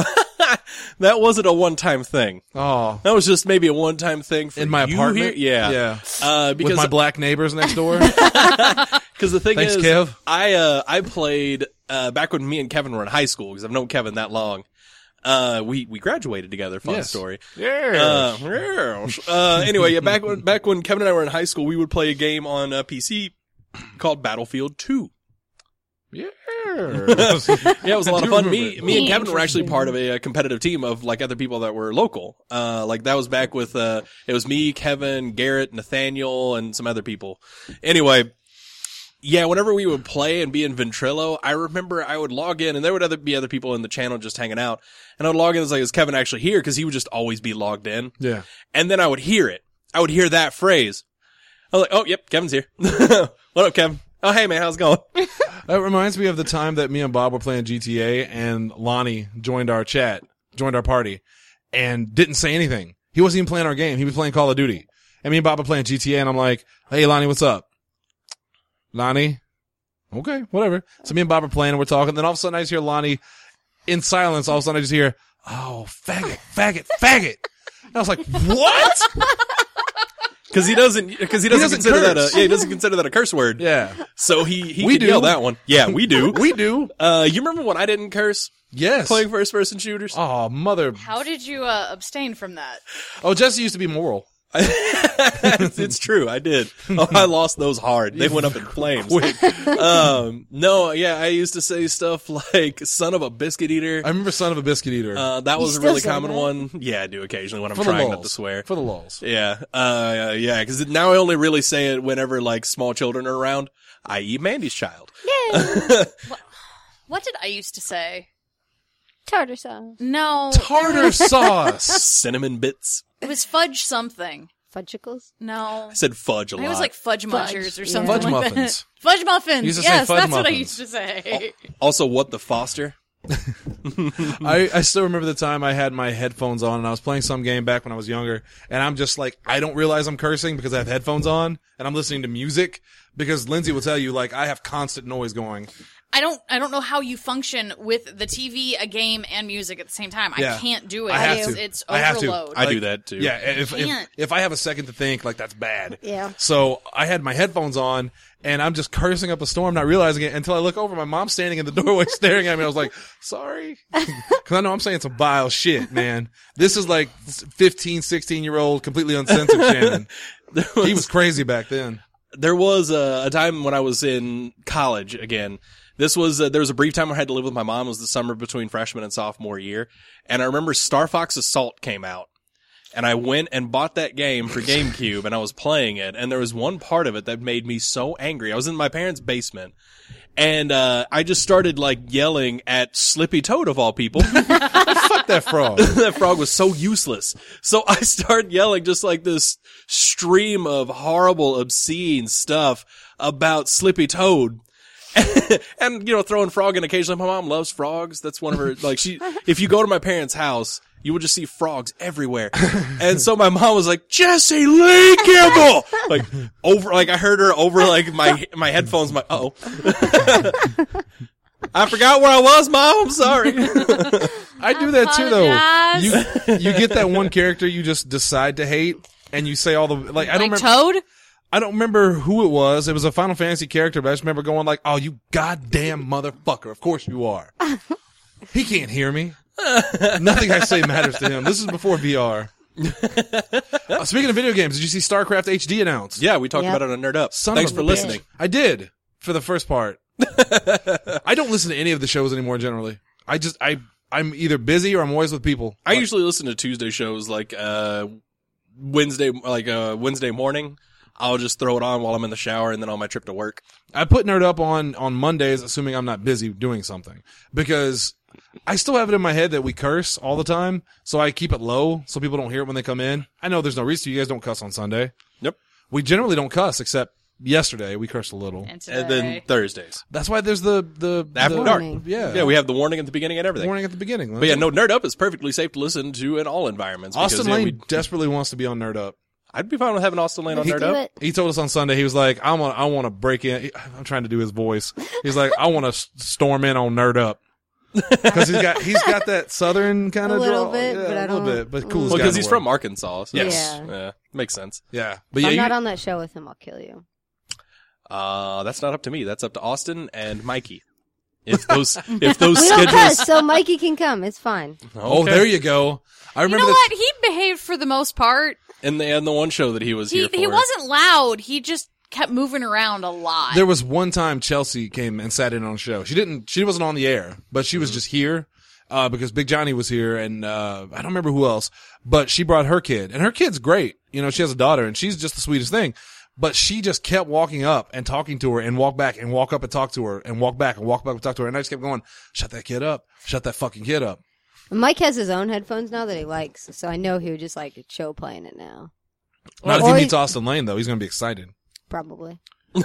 a one-time thing. Oh. That was just maybe a one-time thing for In my you apartment? here. Yeah. Yeah. Because With my black neighbors next door. Because the thing Thanks, is, Kev. I played back when me and Kevin were in high school because I've known Kevin that long. We graduated together. Fun Yes. story. Yeah. Anyway, yeah, back when Kevin and I were in high school, we would play a game on PC called Battlefield 2. Yeah. Yeah, it was a lot of fun. remember Me it. and Kevin were actually part of a competitive team of like other people that were local. Like that was back with it was me, Kevin, Garrett, Nathaniel, and some other people. Anyway. Yeah, whenever we would play and be in Ventrilo, I remember I would log in and there would be other people in the channel just hanging out. And I would log in and like, is Kevin actually here? Because he would just always be logged in. Yeah. And then I would hear it. I would hear that phrase. I was like, oh, yep, Kevin's here. What up, Kevin? Oh, hey, man, how's it going? That reminds me of the time that me and Bob were playing GTA and Lonnie joined our party, and didn't say anything. He wasn't even playing our game. He was playing Call of Duty. And me and Bob were playing GTA, and I'm like, hey, Lonnie, what's up? Lonnie? Okay, whatever. So me and Bob are playing, and we're talking. Then all of a sudden, I just hear Lonnie in silence. All of a sudden, I just hear, oh, faggot, faggot, faggot. And I was like, what? Because he doesn't consider curse. he doesn't consider that a curse word. Yeah. So he We could do. yell that one. Yeah, we do. We do. You remember when I didn't curse Yes. playing first person shooters? Oh, mother. How did you abstain from that? Oh, Jesse used to be moral. It's true. I did. Oh, I lost those hard. They went up in flames. No, yeah, I used to say stuff like "son of a biscuit eater." I remember son of a biscuit eater. That was a still really say common that? one. Yeah, I do occasionally when I'm For the trying lulz. not to swear. For the lulz. Yeah, yeah, because now I only really say it whenever like small children are around, i.e. Mandy's child. What did I used to say? Tartar sauce. No. Tartar sauce. Cinnamon bits. It was fudge something. Fudgicles? No. I said fudge a lot. It was like fudge munchers or yeah. something Fudge like muffins. that. Fudge muffins. You used to say Yes, fudge that's what I muffins. used to say. Also, what the Foster? I still remember the time I had my headphones on and I was playing some game back when I was younger, and I'm just like, I don't realize I'm cursing because I have headphones on and I'm listening to music, because Lindsay will tell you, like, I have constant noise going. I don't know how you function with the TV, a game, and music at the same time. Yeah. I can't do it. I have it's, to. it's I have to. overload. I do that too. Yeah, Can't. if I have a second to think, like, that's bad. Yeah. So I had my headphones on and I'm just cursing up a storm, not realizing it until I look over. My mom's standing in the doorway staring at me. I was like, sorry. Cause I know I'm saying some vile shit, man. This is like 15, 16-year-old, completely uncensored Shannon. He was crazy back then. There was a time when I was in college again. This was, there was a brief time where I had to live with my mom. It was the summer between freshman and sophomore year. And I remember Star Fox Assault came out. And I went and bought that game for GameCube and I was playing it. And there was one part of it that made me so angry. I was in my parents' basement. And I just started like yelling at Slippy Toad of all people. Fuck Fuck that frog. That frog was so useless. So I start yelling just like this stream of horrible, obscene stuff about Slippy Toad. And, throwing frog in occasionally. My mom loves frogs. That's one of her, if you go to my parents' house, you will just see frogs everywhere. And so my mom was like, Jesse Lee Kimball! I heard her over my headphones. Uh-oh. I forgot where I was, Mom. I'm sorry. I do that too, though. You get that one character you just decide to hate, and you say all the, I don't remember. Toad? I don't remember who it was. It was a Final Fantasy character, but I just remember going oh, you goddamn motherfucker. Of course you are. He can't hear me. Nothing I say matters to him. This is before VR. Speaking of video games, did you see StarCraft HD announced? Yeah, we talked about it on Nerd Up. Thanks for listening. I did, for the first part. I don't listen to any of the shows anymore, generally. I'm either busy or I'm always with people. I usually listen to Tuesday shows Wednesday morning. I'll just throw it on while I'm in the shower and then on my trip to work. I put Nerd Up on Mondays, assuming I'm not busy doing something, because I still have it in my head that we curse all the time, so I keep it low so people don't hear it when they come in. I know there's no reason you guys don't cuss on Sunday. Yep. We generally don't cuss, except yesterday we cursed a little. And then Thursdays. That's why there's the After dark. Yeah. Yeah, we have the warning at the beginning and everything. Warning at the beginning. But yeah, no, Nerd Up is perfectly safe to listen to in all environments. Austin Lane desperately wants to be on Nerd Up. I'd be fine with having Austin Lane on Nerd Up. He told us on Sunday, he was like, I want to break in. I'm trying to do his voice. He's like, I want to storm in on Nerd Up. Because he's got that southern kind of a little draw. bit, yeah, but I a little don't. bit, but cool. Well, because he's from Arkansas. So Yes. Yeah. Makes sense. Yeah, but If I'm yeah, not on that show with him, I'll kill you. That's not up to me. That's up to Austin and Mikey. If those We don't schedules. cuss, so Mikey can come. It's fine. Oh, Okay. there you go. I You remember know that. what? He behaved for the most part. And the one show that he was here for. He wasn't loud. He just kept moving around a lot. There was one time Chelsea came and sat in on a show. She wasn't on the air, but she was just here, because Big Johnny was here and, I don't remember who else, but she brought her kid and her kid's great. She has a daughter and she's just the sweetest thing, but she just kept walking up and talking to her and walk back and walk up and talk to her and walk back and walk back and talk to her. And I just kept going, shut that kid up. Shut that fucking kid up. Mike has his own headphones now that he likes, so I know he would just like show playing it now. Not if Or he he- meets Austin Lane though. He's going to be excited. Probably.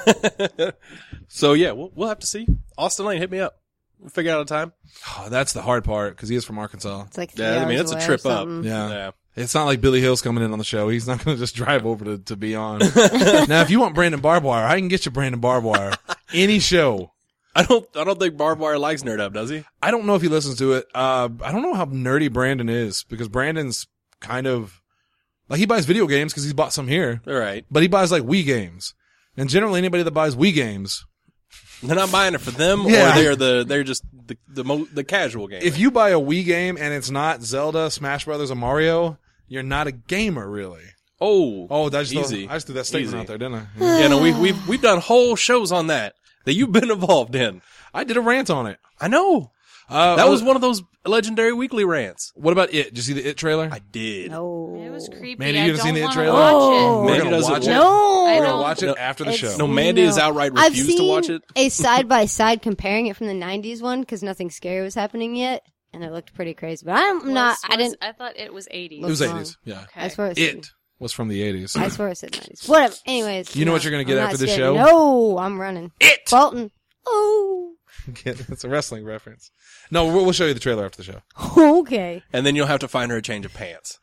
So yeah, we'll have to see. Austin Lane, hit me up. We'll figure out a time. Oh, that's the hard part because he is from Arkansas. It's like 3 Yeah, I mean, hours it's a away or trip up. something. Yeah. It's not like Billy Hill's coming in on the show. He's not going to just drive over to be on. Now, if you want Brandon Barbwire, I can get you Brandon Barbwire. Any show. I don't think Barbed Wire likes Nerd Up, does he? I don't know if he listens to it. I don't know how nerdy Brandon is because Brandon's kind of he buys video games because he's bought some here, All right. but he buys like Wii games. And generally anybody that buys Wii games, They're not buying it for them, Yeah. or they're just the casual game. if you buy a Wii game and it's not Zelda, Smash Brothers, or Mario, you're not a gamer really. Oh, I just easy. threw that statement Easy. out there, didn't I? Yeah, no, we've done whole shows on that you've been involved in. I did a rant on it. I know. That was one of those legendary weekly rants. What about It? Did you see the It trailer? I did. No. It was creepy. Mandy, I you haven't seen don't the wanna trailer? watch Oh. it. We're Mandy gonna doesn't watch it. want- No. I We're gonna don't- watch it No, after the It's- show. No, Mandy has outright I've refused to watch seen it. a side-by-side comparing it from the 90s one because nothing scary was happening yet, and it looked pretty crazy. But I thought it was 80s. It was Wrong. 80s. Yeah. Okay. I swear it said, It was from the 80s. I swear it said 90s. Whatever. Anyways. You know no, what you're gonna get I'm after not this scared. show? No, I'm running. It! Bolton. Oh. It's a wrestling reference. No, we'll show you the trailer after the show. Okay. And then you'll have to find her a change of pants.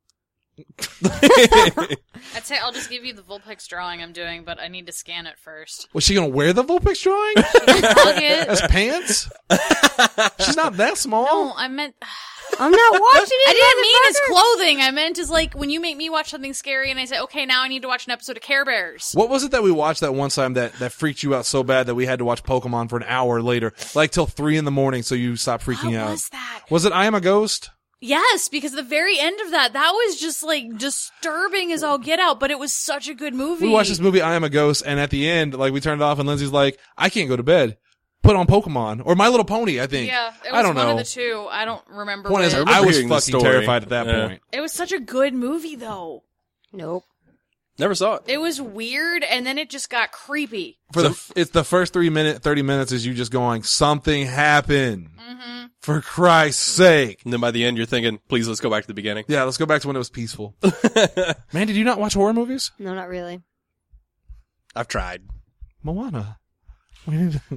I'd say I'll just give you the Vulpix drawing I'm doing, but I need to scan it first. Was she gonna wear the Vulpix drawing Plug it. as pants? She's not that small. No, I meant. I'm not watching it. I didn't mean as motherfucker. clothing. I meant as like when you make me watch something scary and I say, okay, now I need to watch an episode of Care Bears. What was it that we watched that one time that freaked you out so bad that we had to watch Pokemon for an hour later, like till 3 a.m, so you stopped freaking What out? was that? Was it I Am a Ghost? Yes, because the very end of that was just like disturbing as all get out, but it was such a good movie. We watched this movie I Am a Ghost, and at the end, like we turned it off, and Lindsay's like, "I can't go to bed. Put on Pokemon or My Little Pony." I think. Yeah, it was I don't one know. of the two. I don't remember. Point is, which. remember I was hearing the fucking story. terrified at that Yeah. point. It was such a good movie, though. Nope. Never saw it. It was weird, and then it just got creepy. It's the first 30 minutes is you just going, something happened. Mm-hmm. For Christ's sake. And then by the end, you're thinking, please, let's go back to the beginning. Yeah, let's go back to when it was peaceful. Man, did you not watch horror movies? No, not really. I've tried. Moana. We need to-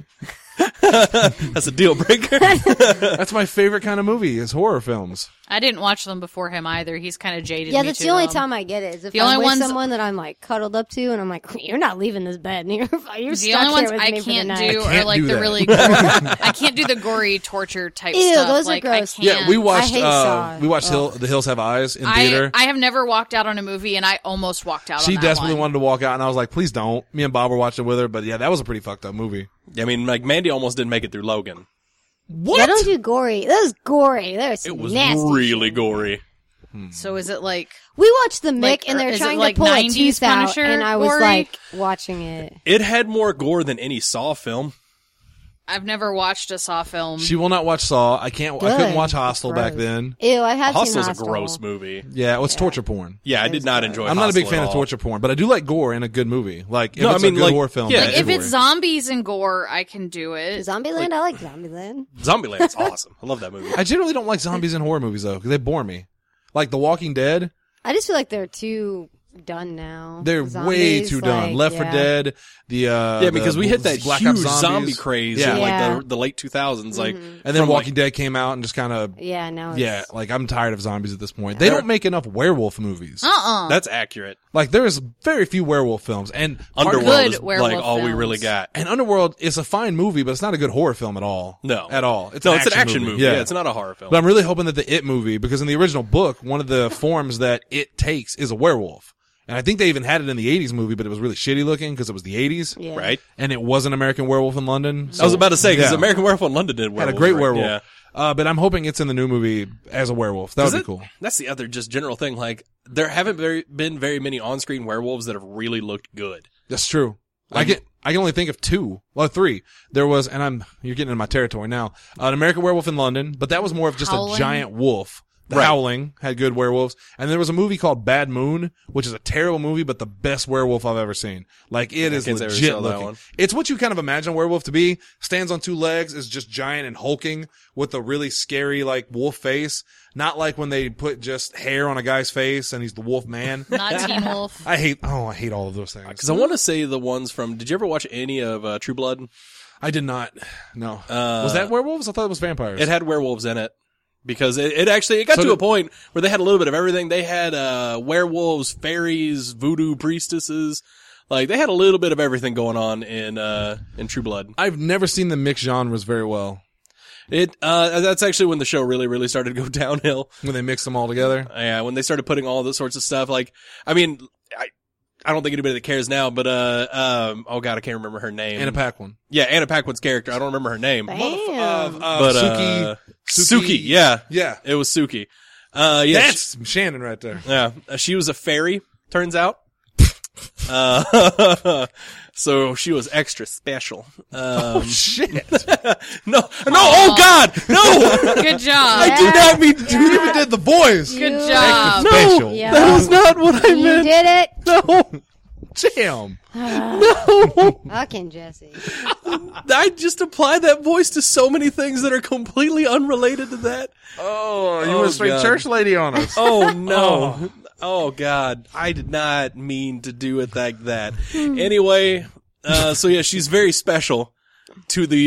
That's a deal breaker. That's my favorite kind of movie is horror films. I didn't watch them before him either. He's kind of jaded. Yeah, me that's to the only them. time I get it. Is if The I'm only with ones- someone that I'm like cuddled up to, and I'm like, you're not leaving this bed. And you're The stuck only ones here with I me for the can't night. do I can't are like do the that. really. I can't do the gory torture type Ew, stuff. those are like, gross. I can't. Yeah, we watched hate Saw. The Hills Have Eyes in theater. I have never walked out on a movie, and I almost walked out. She on that desperately one. wanted to walk out, and I was like, please don't. Me and Bob were watching it with her, but yeah, that was a pretty fucked up movie. I mean, like, Mandy almost didn't make it through Logan. What? Yeah, don't do gory. That was gory. That was It was nasty. really gory. So is it like? We watched the Mick, Like, and they're is it trying like to pull a 90s tooth out, Punisher and I was gory? like watching it. It had more gore than any Saw film. I've never watched a Saw film. She will not watch Saw. I couldn't Good. watch Hostel back Gross. then. Ew, I have seen Hostel's a Hostel. gross movie. Yeah, well, it's torture porn. Yeah, I It did was not gross. enjoy I'm not a big Hostel fan at of all. torture porn, but I do like gore in a good movie. Like, if No, it's I mean, a good like, horror film. yeah, that's Like if gory. it's zombies and gore, I can do it. Zombieland, I like Zombieland. Zombieland's awesome. I love that movie. I generally don't like zombies in horror movies, though, because they bore me. Like The Walking Dead, I just feel like they're too done now. they're way Zombies, too done. like, Left 4 yeah. Dead, Yeah, because we hit that Black huge Ops Zombies. zombie craze Yeah. in Yeah. like the late 2000s. Like, And then from, Walking Dead came out and just kind of, Yeah, now it's, yeah, like I'm tired of zombies at this point. They don't make enough werewolf movies. that's accurate. Like there's very few werewolf films, and part of- Underworld Good is werewolf like all we films. really got. and Underworld is a fine movie, but it's not a good horror film at all. No. at all. It's an action movie. Yeah, it's not a horror film. But I'm really hoping that the It movie, because in the original book, one of the forms that it takes is a werewolf. And I think they even had it in the 80s movie, but it was really shitty looking because it was the 80s. Yeah. Right? And it was an American Werewolf in London. I was about to say, because Yeah. American Werewolf in London did had werewolves, a great right? werewolf. Yeah. But I'm hoping it's in the new movie as a werewolf. That would be cool. That's the other just general thing. Like, there haven't been very many on-screen werewolves that have really looked good. That's true. I can only think of 2. Well, 3. There was, and you're getting into my territory now, an American Werewolf in London, but that was more of just Howling? a giant wolf. The Right. Howling had good werewolves. And there was a movie called Bad Moon, which is a terrible movie, but the best werewolf I've ever seen. Like, it is can't say I ever legit saw that looking. one. It's what you kind of imagine a werewolf to be. Stands on 2 legs, is just giant and hulking with a really scary, like, wolf face. Not like when they put just hair on a guy's face and he's the wolf man. Not Teen Wolf. I hate all of those things. Because I want to say the ones from, did you ever watch any of True Blood? I did not. No. Was that werewolves? I thought it was vampires. It had werewolves in it. Because it got to a point where they had a little bit of everything. They had werewolves, fairies, voodoo priestesses. Like, they had a little bit of everything going on in True Blood. I've never seen them mix genres very well That's actually when the show really, really started to go downhill. when they mix them all together. Yeah, when they started putting all this sorts of stuff. Like, I mean, I don't think anybody that cares now, but oh god, I can't remember her name. Anna Paquin. Yeah, Anna Paquin's character. I don't remember her name. Damn. But Suki. Yeah, Yeah. it was Suki. Yeah, That's Shannon right there. yeah. She was a fairy. Turns out. So she was extra special. Shit. No, oh god, no! Good job. I did not mean to do You even did the voice. Good You- job. Special. Yeah. That was not what I You meant. did it. No. Damn. Fucking Jesse. I just apply that voice to so many things that are completely unrelated to that. Oh, you Oh, went straight God. church lady on us. Oh no. Oh God. I did not mean to do it like that. Anyway, so yeah, she's very special to the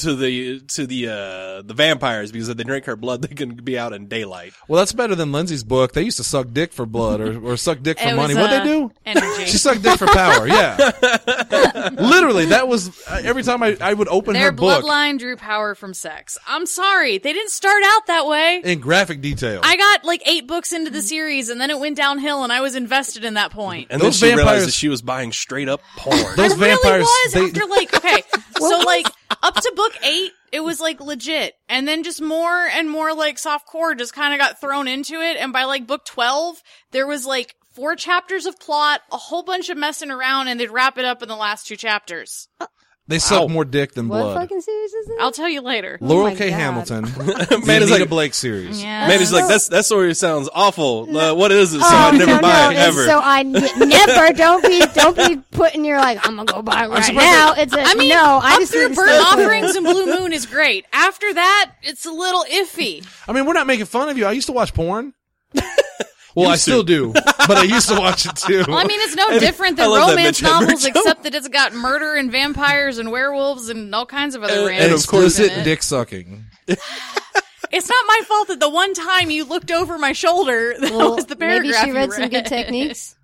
vampires because if they drink her blood, they can be out in daylight. Well, that's better than Lindsay's book. They used to suck dick for blood or suck dick for It money. was, What'd they do? Energy. She sucked dick for power. Yeah. Literally, that was every time I would open Their her book bloodline drew power from sex. I'm sorry. They didn't start out that way. in graphic detail. I got like 8 books into the series and then it went downhill and I was invested in that point. And Those then she realized vampires- that she was buying straight up porn. Those I really vampires, was they- after like, okay, so like up to book 8, it was like legit. And then just more and more like softcore just kind of got thrown into it. And by like book 12, there was like 4 chapters of plot, a whole bunch of messing around, and they'd wrap it up in the last 2 chapters. They suck more dick than What blood. fucking series is this? I'll tell you later. Laurel my K. God. Hamilton. Man is Anita like, Blake series. Yeah. man is like, that story sounds awful. What is it? So Oh, I never buy it it's ever. So I never. Don't be putting your like. I'm gonna go buy it right now. It's a I mean, no. I up just through need to Burnt start putting- Offerings and Blue Moon is great. After that, it's a little iffy. I mean, we're not making fun of you. I used to watch porn. Well, I Used to. still do, but I used to watch it too. Well, I mean, it's no different I than love that romance Mitch Hedberg novels, joke. except that it's got murder and vampires and werewolves and all kinds of other And random and of course stuff in explicit it. dick sucking. It's not my fault that the one time you looked over my shoulder, that Well, was the paragraph maybe she read you some good techniques.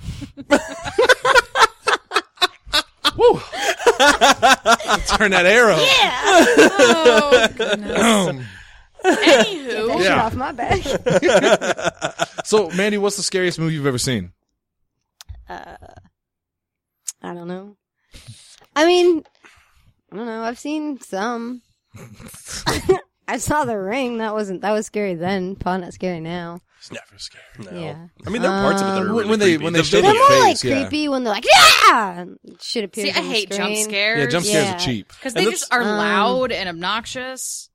Woo! Turn that arrow. Oh, goodness. Anywho, That shit Yeah. off my back. So, Mandy, what's the scariest movie you've ever seen? I don't know. I mean, I don't know. I've seen some. I saw The Ring. That was scary then. Probably not scary now. It's never scary. No. Yeah. I mean, there are parts of it that are When really they- creepy. when they The show video- They're more like face, yeah. creepy when they're like, yeah! And shit appears see, I on the hate jump screen. scares. Yeah, jump scares Yeah. are cheap. Because And they that's- just are loud and obnoxious.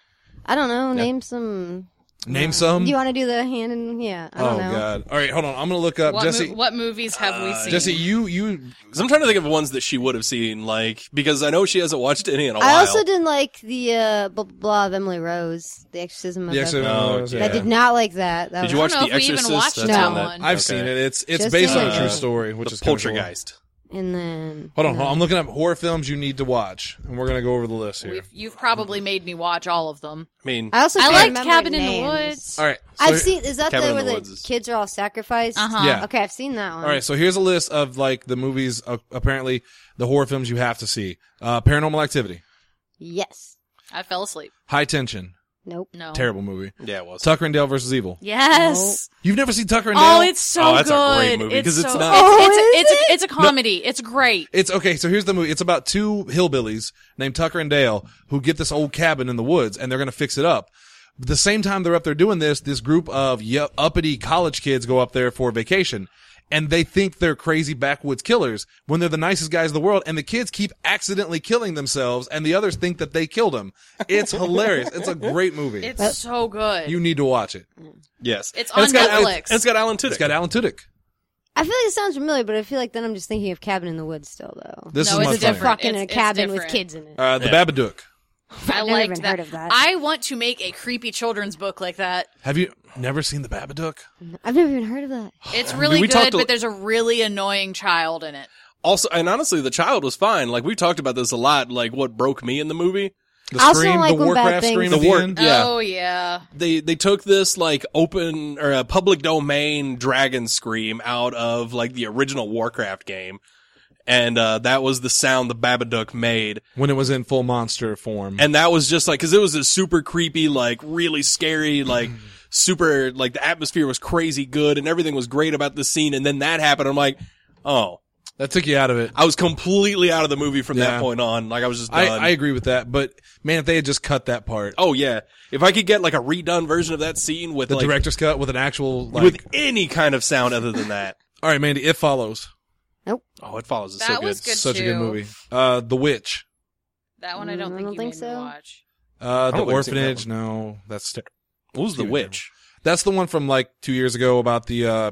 I don't know. Name some. Name some. Do you want to do the hand and I don't Oh know. God! All right, hold on. I'm gonna look up Jesse. What movies have we seen? Jesse, you. 'Cause I'm trying to think of ones that she would have seen, like, because I know she hasn't watched any in a while. I also didn't like the blah, blah, blah of Emily Rose, The Exorcism of The Exorcism Oh, of Rose, yeah. I did not like that. Did was- you watch I don't The know if we even Exorcist? watched That's that on one. I've Okay. seen it. It's Just based on the- a true story, which The is kinda cool. Poltergeist. And then Hold on, I'm looking up horror films you need to watch, and we're gonna go over the list here. You've probably made me watch all of them. I mean, I also I can't liked remember Cabin in the names. Woods. All right, so I've seen. Is that Cabin the in where the the Woods is- kids are all sacrificed? Uh-huh. Yeah. Okay, I've seen that one. All right, so here's a list of like the movies. Apparently, the horror films you have to see: Paranormal Activity, Yes. I fell asleep. High Tension, Nope. No. terrible movie. yeah, it was. Tucker and Dale versus Evil. Yes. You've never seen Tucker and Dale? Oh, it's so Oh, that's good. a great movie, 'cause it's so, not- Oh, it's a comedy. It's great. It's okay. So here's the movie. It's about two hillbillies named Tucker and Dale who get this old cabin in the woods and they're going to fix it up. But the same time they're up there doing this group of uppity college kids go up there for vacation and they think they're crazy backwoods killers when they're the nicest guys in the world. And the kids keep accidentally killing themselves and the others think that they killed them. It's hilarious. It's a great movie. It's so good. You need to watch it. Yes. It's And on it's got, Netflix. and it's got Alan Tudyk. It's got Alan Tudyk. I feel like it sounds familiar, but I feel like then I'm just thinking of Cabin in the Woods still, though. This No, is it's much different. funnier. Fucking in a It's cabin with different. kids in it. The Yeah. Babadook. I never liked even that. heard of that. I want to make a creepy children's book like that. Have you never seen The Babadook? I've never even heard of that. It's really we talked good, a- but there's a really annoying child in it. Also, and honestly, the child was fine. Like, we've talked about this a lot, like what broke me in the movie. The I also scream, like the when bad Warcraft things- scream The at the war- end. Yeah. Oh yeah. They took this, like, open, or a public domain dragon scream out of, like, the original Warcraft game. And, that was the sound the Babadook made. When it was in full monster form. And that was just like, cause it was a super creepy, like, really scary, like, super, like, the atmosphere was crazy good and everything was great about the scene. And then that happened. I'm like, oh, That took you out of it. I was completely out of the movie from Yeah. that point on. Like, I was just done. I agree with that, but man, if they had just cut that part, Oh yeah. If I could get like a redone version of that scene with the like, director's cut with an actual like. with any kind of sound other than that. All right, Mandy, It Follows. Oh, It Follows is That so good. was good. Such a too. good movie. The Witch. That one I don't I think don't you think made so. me watch. The don't think I've seen that Orphanage. No, that's What was The Huge. Witch? that's the one from like 2 years ago about the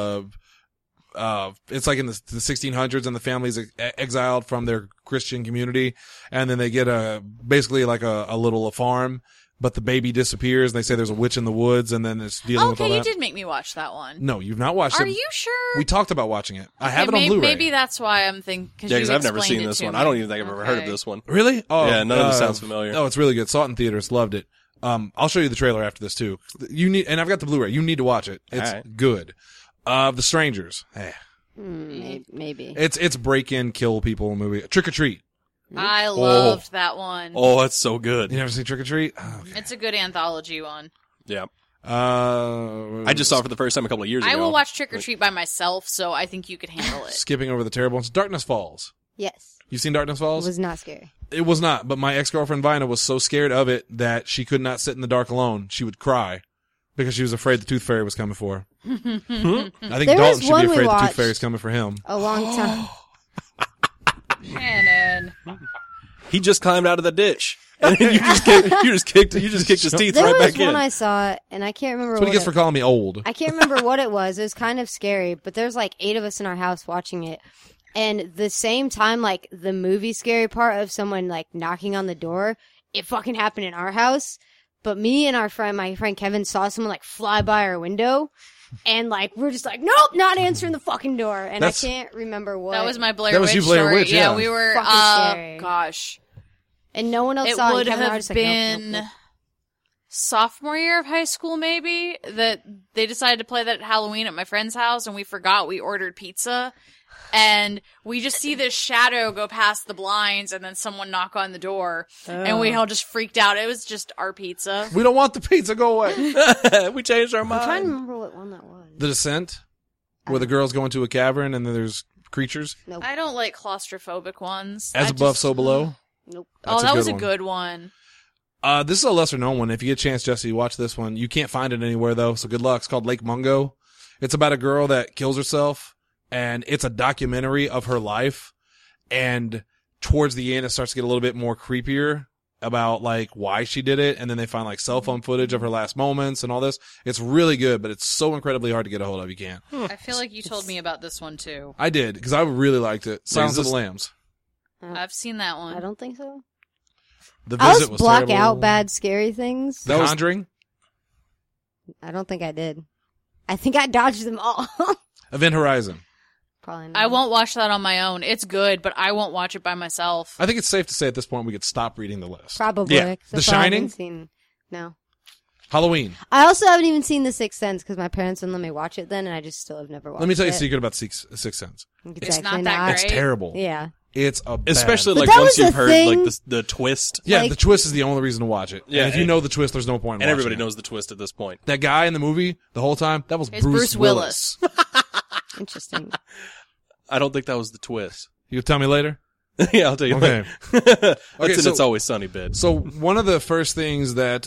it's like in the 1600s and the family's exiled from their Christian community and then they get basically like a little farm, but the baby disappears and they say there's a witch in the woods and then it's dealing with all Okay, you that. did make me watch that one. No, you've not watched Are it. you sure? We talked about watching it. I Okay, have it on Blu-ray. Maybe that's why I'm thinking. Yeah, because I've never seen this one. I don't even think I've ever heard of this one. Really? Oh, Yeah, none of this sounds familiar. Oh, it's really good. Saw it in theaters. Loved it. I'll show you the trailer after this too. You need, and I've got the Blu-ray. You need to watch it. It's All right. good. The Strangers. Maybe. It's break in, kill people movie. Trick or Treat. I loved that one. Oh, that's so good. You never seen Trick or Treat? Oh, okay. It's a good anthology one. Yeah. I I just saw it for the first time a couple of years ago. I will watch Trick or Treat by myself, so I think you could handle it. skipping over the terrible ones. Darkness Falls. Yes. You've seen Darkness It Falls? was not scary. It was not, but my ex-girlfriend Vina was so scared of it that she could not sit in the dark alone. She would cry because she was afraid the Tooth Fairy was coming for her. I think There Dalton was should one be we afraid the Tooth watched. Fairy's coming for him. A long time. Shannon. man. He just climbed out of the ditch. And you just kicked his teeth There right was back in. one I saw, and I can't remember That's what he what gets for calling me old. I can't remember what it was. It was kind of scary, but there's like 8 of us in our house watching it. And the same time, like, the movie scary part of someone, like, knocking on the door, it fucking happened in our house. But me and my friend Kevin saw someone, like, fly by our window. And, like, we're just like, nope, not answering the fucking door. And That's- I can't remember what. That was my Blair That was Witch you, Blair story. Witch, yeah. We were, Fucking scary. gosh. And no one else It saw it. would And Kevin and I were have just like, nope, been nope, nope. sophomore year of high school, maybe, that they decided to play that at Halloween at my friend's house, and we forgot we ordered pizza. And we just see this shadow go past the blinds and then someone knock on the door. And we all just freaked out. It was just our pizza. We don't want the pizza. Go away. We changed our I'm trying to mind. remember what one that was. The Descent, where the girls go into a cavern and then there's creatures. Nope. I don't like claustrophobic ones. As I above, just- so below. Nope. Oh, That's a that good was a one. good one. This is a lesser known one. If you get a chance, Jesse, watch this one. You can't find it anywhere though, so good luck. It's called Lake Mungo. It's about a girl that kills herself, and it's a documentary of her life. And towards the end, it starts to get a little bit more creepier about like why she did it, and then they find like cell phone footage of her last moments and all this. It's really good, but it's so incredibly hard to get a hold of. You can't. I feel like you told me about this one too. I did because I really liked it. Silence of this- the Lambs. I've seen that one. I don't think so. The I Visit was was block terrible. out bad scary things. The Conjuring. I don't think I did. I think I dodged them all. Event Horizon. Probably not. I won't watch that on my own. It's good, but I won't watch it by myself. I think it's safe to say at this point we could stop reading the list. Probably. Yeah. 'cause The that's all I haven't Shining? Seen. No. Halloween. I also haven't even seen The Sixth Sense because my parents wouldn't let me watch it then, and I just still have never watched it. Let me tell you a secret about Sixth Sense. It's not actually that It's great. terrible. Yeah. It's a bad. Especially But like that once was you've the heard thing- like the twist. Yeah, like- the twist is the only reason to watch it. Yeah, and if you and- know the twist, there's no point in And watching everybody it. knows the twist at this point. That guy in the movie the whole time, that was It's Bruce Willis. Interesting. I don't think that was the twist. You'll tell me later? Yeah, I'll tell you Okay. later. That's Okay, in so- It's Always Sunny bid. So one of the first things that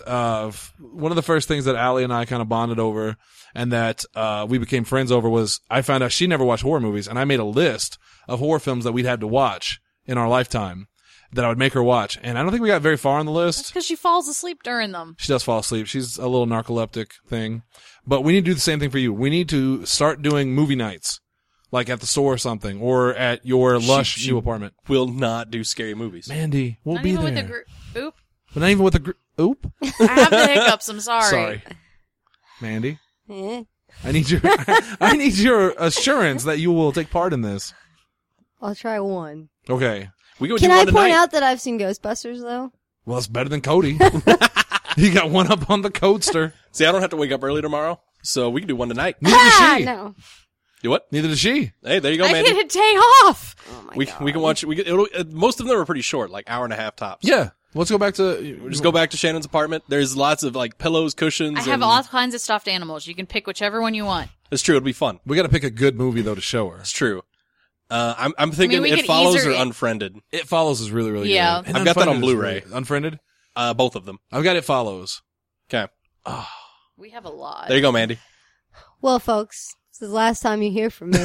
Allie and I kind of bonded over and that we became friends over was I found out she never watched horror movies, and I made a list of horror films that we'd had to watch in our lifetime that I would make her watch. And I don't think we got very far on the list. Because she falls asleep during them. She does fall asleep. She's a little narcoleptic thing. But we need to do the same thing for you. We need to start doing movie nights. Like at the store or something, or at your lush she- new apartment. Will not do scary movies. Mandy, we'll Not be even there. with the group. Oop. But not even with the group. Oop. I have the hiccups. I'm sorry. Sorry. Mandy, Eh. I need your, I need your assurance that you will take part in this. I'll try one. Okay. We go Can do I one point tonight. out that I've seen Ghostbusters though? Well, it's better than Cody. He got one up on the Codester. See, I don't have to wake up early tomorrow, so we can do one tonight. Neither does Ah, she. no. Do what? Neither does she. Hey, there you go, I Mandy. get a day off. Oh my We god. we can watch. Most of them are pretty short, like hour and a half tops. Yeah. Let's go back to. We just go back to Shannon's apartment. There's lots of like pillows, cushions. I have and all kinds of stuffed animals. You can pick whichever one you want. It's true. It'll be fun. We got to pick a good movie though to show her. It's true. I'm thinking we It could Follows easier- or Unfriended. It Follows is really, really Yeah. good. And I've got that on Unfriended is Blu-ray. really- Unfriended? Both of them. I've got It Follows. Okay. We have a lot. There you go, Mandy. Well, folks, this is the last time you hear from me.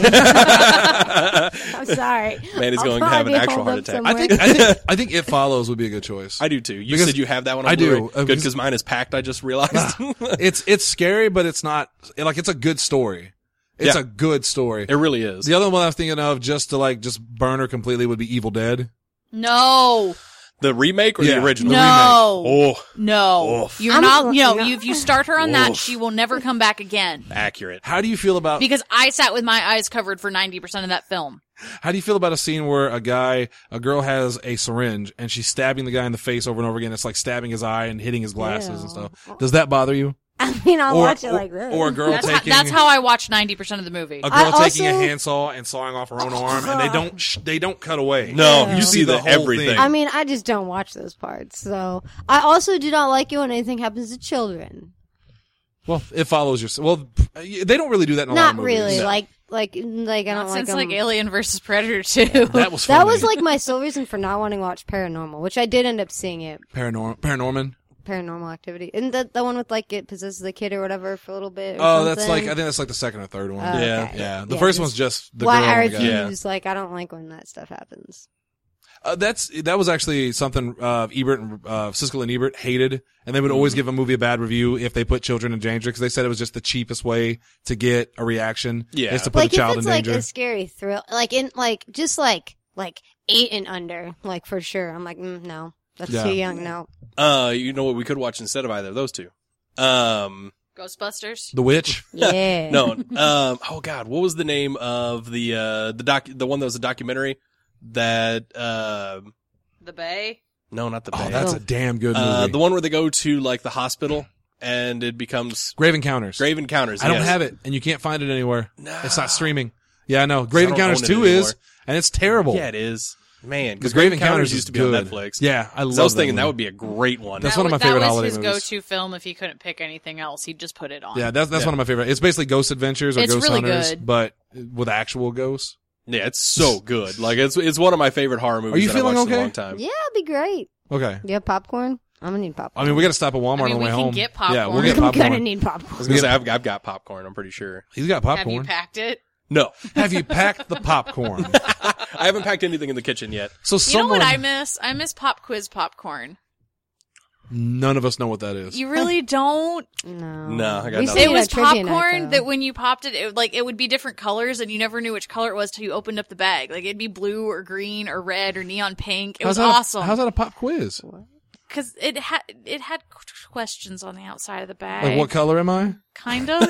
I'm sorry. Mandy's I'll going to have an probably actual hold heart up attack. somewhere. I think It Follows would be a good choice. I do too. You Because said you have that one on I do, Blu-ray. Good, because- because mine is packed. I just realized. It's scary, but it's not like it's a good story. It's Yeah. a good story. It really is. The other one I was thinking of just to just burn her completely would be Evil Dead. No. The remake or Yeah. the original? No. Oh, No. Oof. You're I'm not, not- no, no. if you start her on that, Oof. she will never come back again. accurate. How do you feel about Because I sat with my eyes covered for 90% of that film. a scene where a girl has a syringe and she's stabbing the guy in the face over and over again? It's like stabbing his eye and hitting his glasses and Ew. stuff. Does that bother you? I mean, I'll watch it like this. Or a girl That's how I watch 90% of the movie. a girl I taking a also- handsaw and sawing off her own arm, and they don't cut away. No, Yeah. you see the whole everything. thing. I mean, I just don't watch those parts. So I also do not like it when anything happens to children. Well, It Follows your. Well, they don't really do that in a lot Not of movies. really. No. Like I don't Not like since them. like Alien versus Predator 2. That was funny. That was like my sole reason for not wanting to watch Paranormal, which I did end up seeing it. Paranorman. Paranormal Activity. Isn't that the one with like it possesses the kid or whatever for a little bit? Or Oh, that's something? I think that's like the second or third one. Oh, Yeah. okay. Yeah. The first one's just the why girl I and the guy. refuse. Like I don't like when that stuff happens. That was actually something Ebert and Siskel and Ebert hated, and they would always give a movie a bad review if they put children in danger because they said it was just the cheapest way to get a reaction. Yeah. is to put a child in if it's danger. like a scary thrill, just 8 and under, like for sure. I'm like, no, that's Yeah. too young. No. You know what we could watch instead of either of those two? Ghostbusters. The Witch. Yeah. No. Oh God, what was the name of the one that was a documentary that The Bay. no, not the Oh, Bay. that's a damn good movie. The one where they go to like the hospital and it becomes Grave Encounters. Grave Encounters. I don't yes. have it, and you can't find it anywhere. No. It's not streaming. Yeah, I know. Grave I don't Encounters own it 2 is, anymore. and it's terrible. Yeah, it is. Man, because Because Grave Grave Encounters Encounters is used to be good. on Netflix. Yeah, I love So I was thinking that movie. would be a great one. That's one of my favorite That holiday was his movies. go-to film if he couldn't pick anything else. He'd just put it on. Yeah, that's Yeah. one of my favorite. It's basically Ghost Adventures or It's Ghost really Hunters, good. but with actual ghosts. Yeah, it's so good. Like it's one of my favorite horror movies Are you that feeling I watched in okay? a long time. Yeah, it'd be great. Okay. Do you have popcorn? I'm gonna need popcorn. I mean, we got to stop at Walmart I mean, on the we way can home. get Yeah, we'll popcorn. get I'm popcorn. gonna need popcorn. I was gonna say I've got popcorn. I'm pretty sure. He's got Have you popcorn. packed it? No, Have you packed the popcorn? I haven't packed anything in the kitchen yet. So You know someone, what I miss? I miss Pop Quiz popcorn. none of us know what that is. You really don't? No. No, I got We nothing. stayed It at was trivia night, popcorn though. that when you popped it, it would be different colors, and you never knew which color it was till you opened up the bag. Like it'd be blue or green or red or neon pink. It was awesome. How's that a pop quiz? Because it had questions on the outside of the bag. Like, what color am I? Kind of.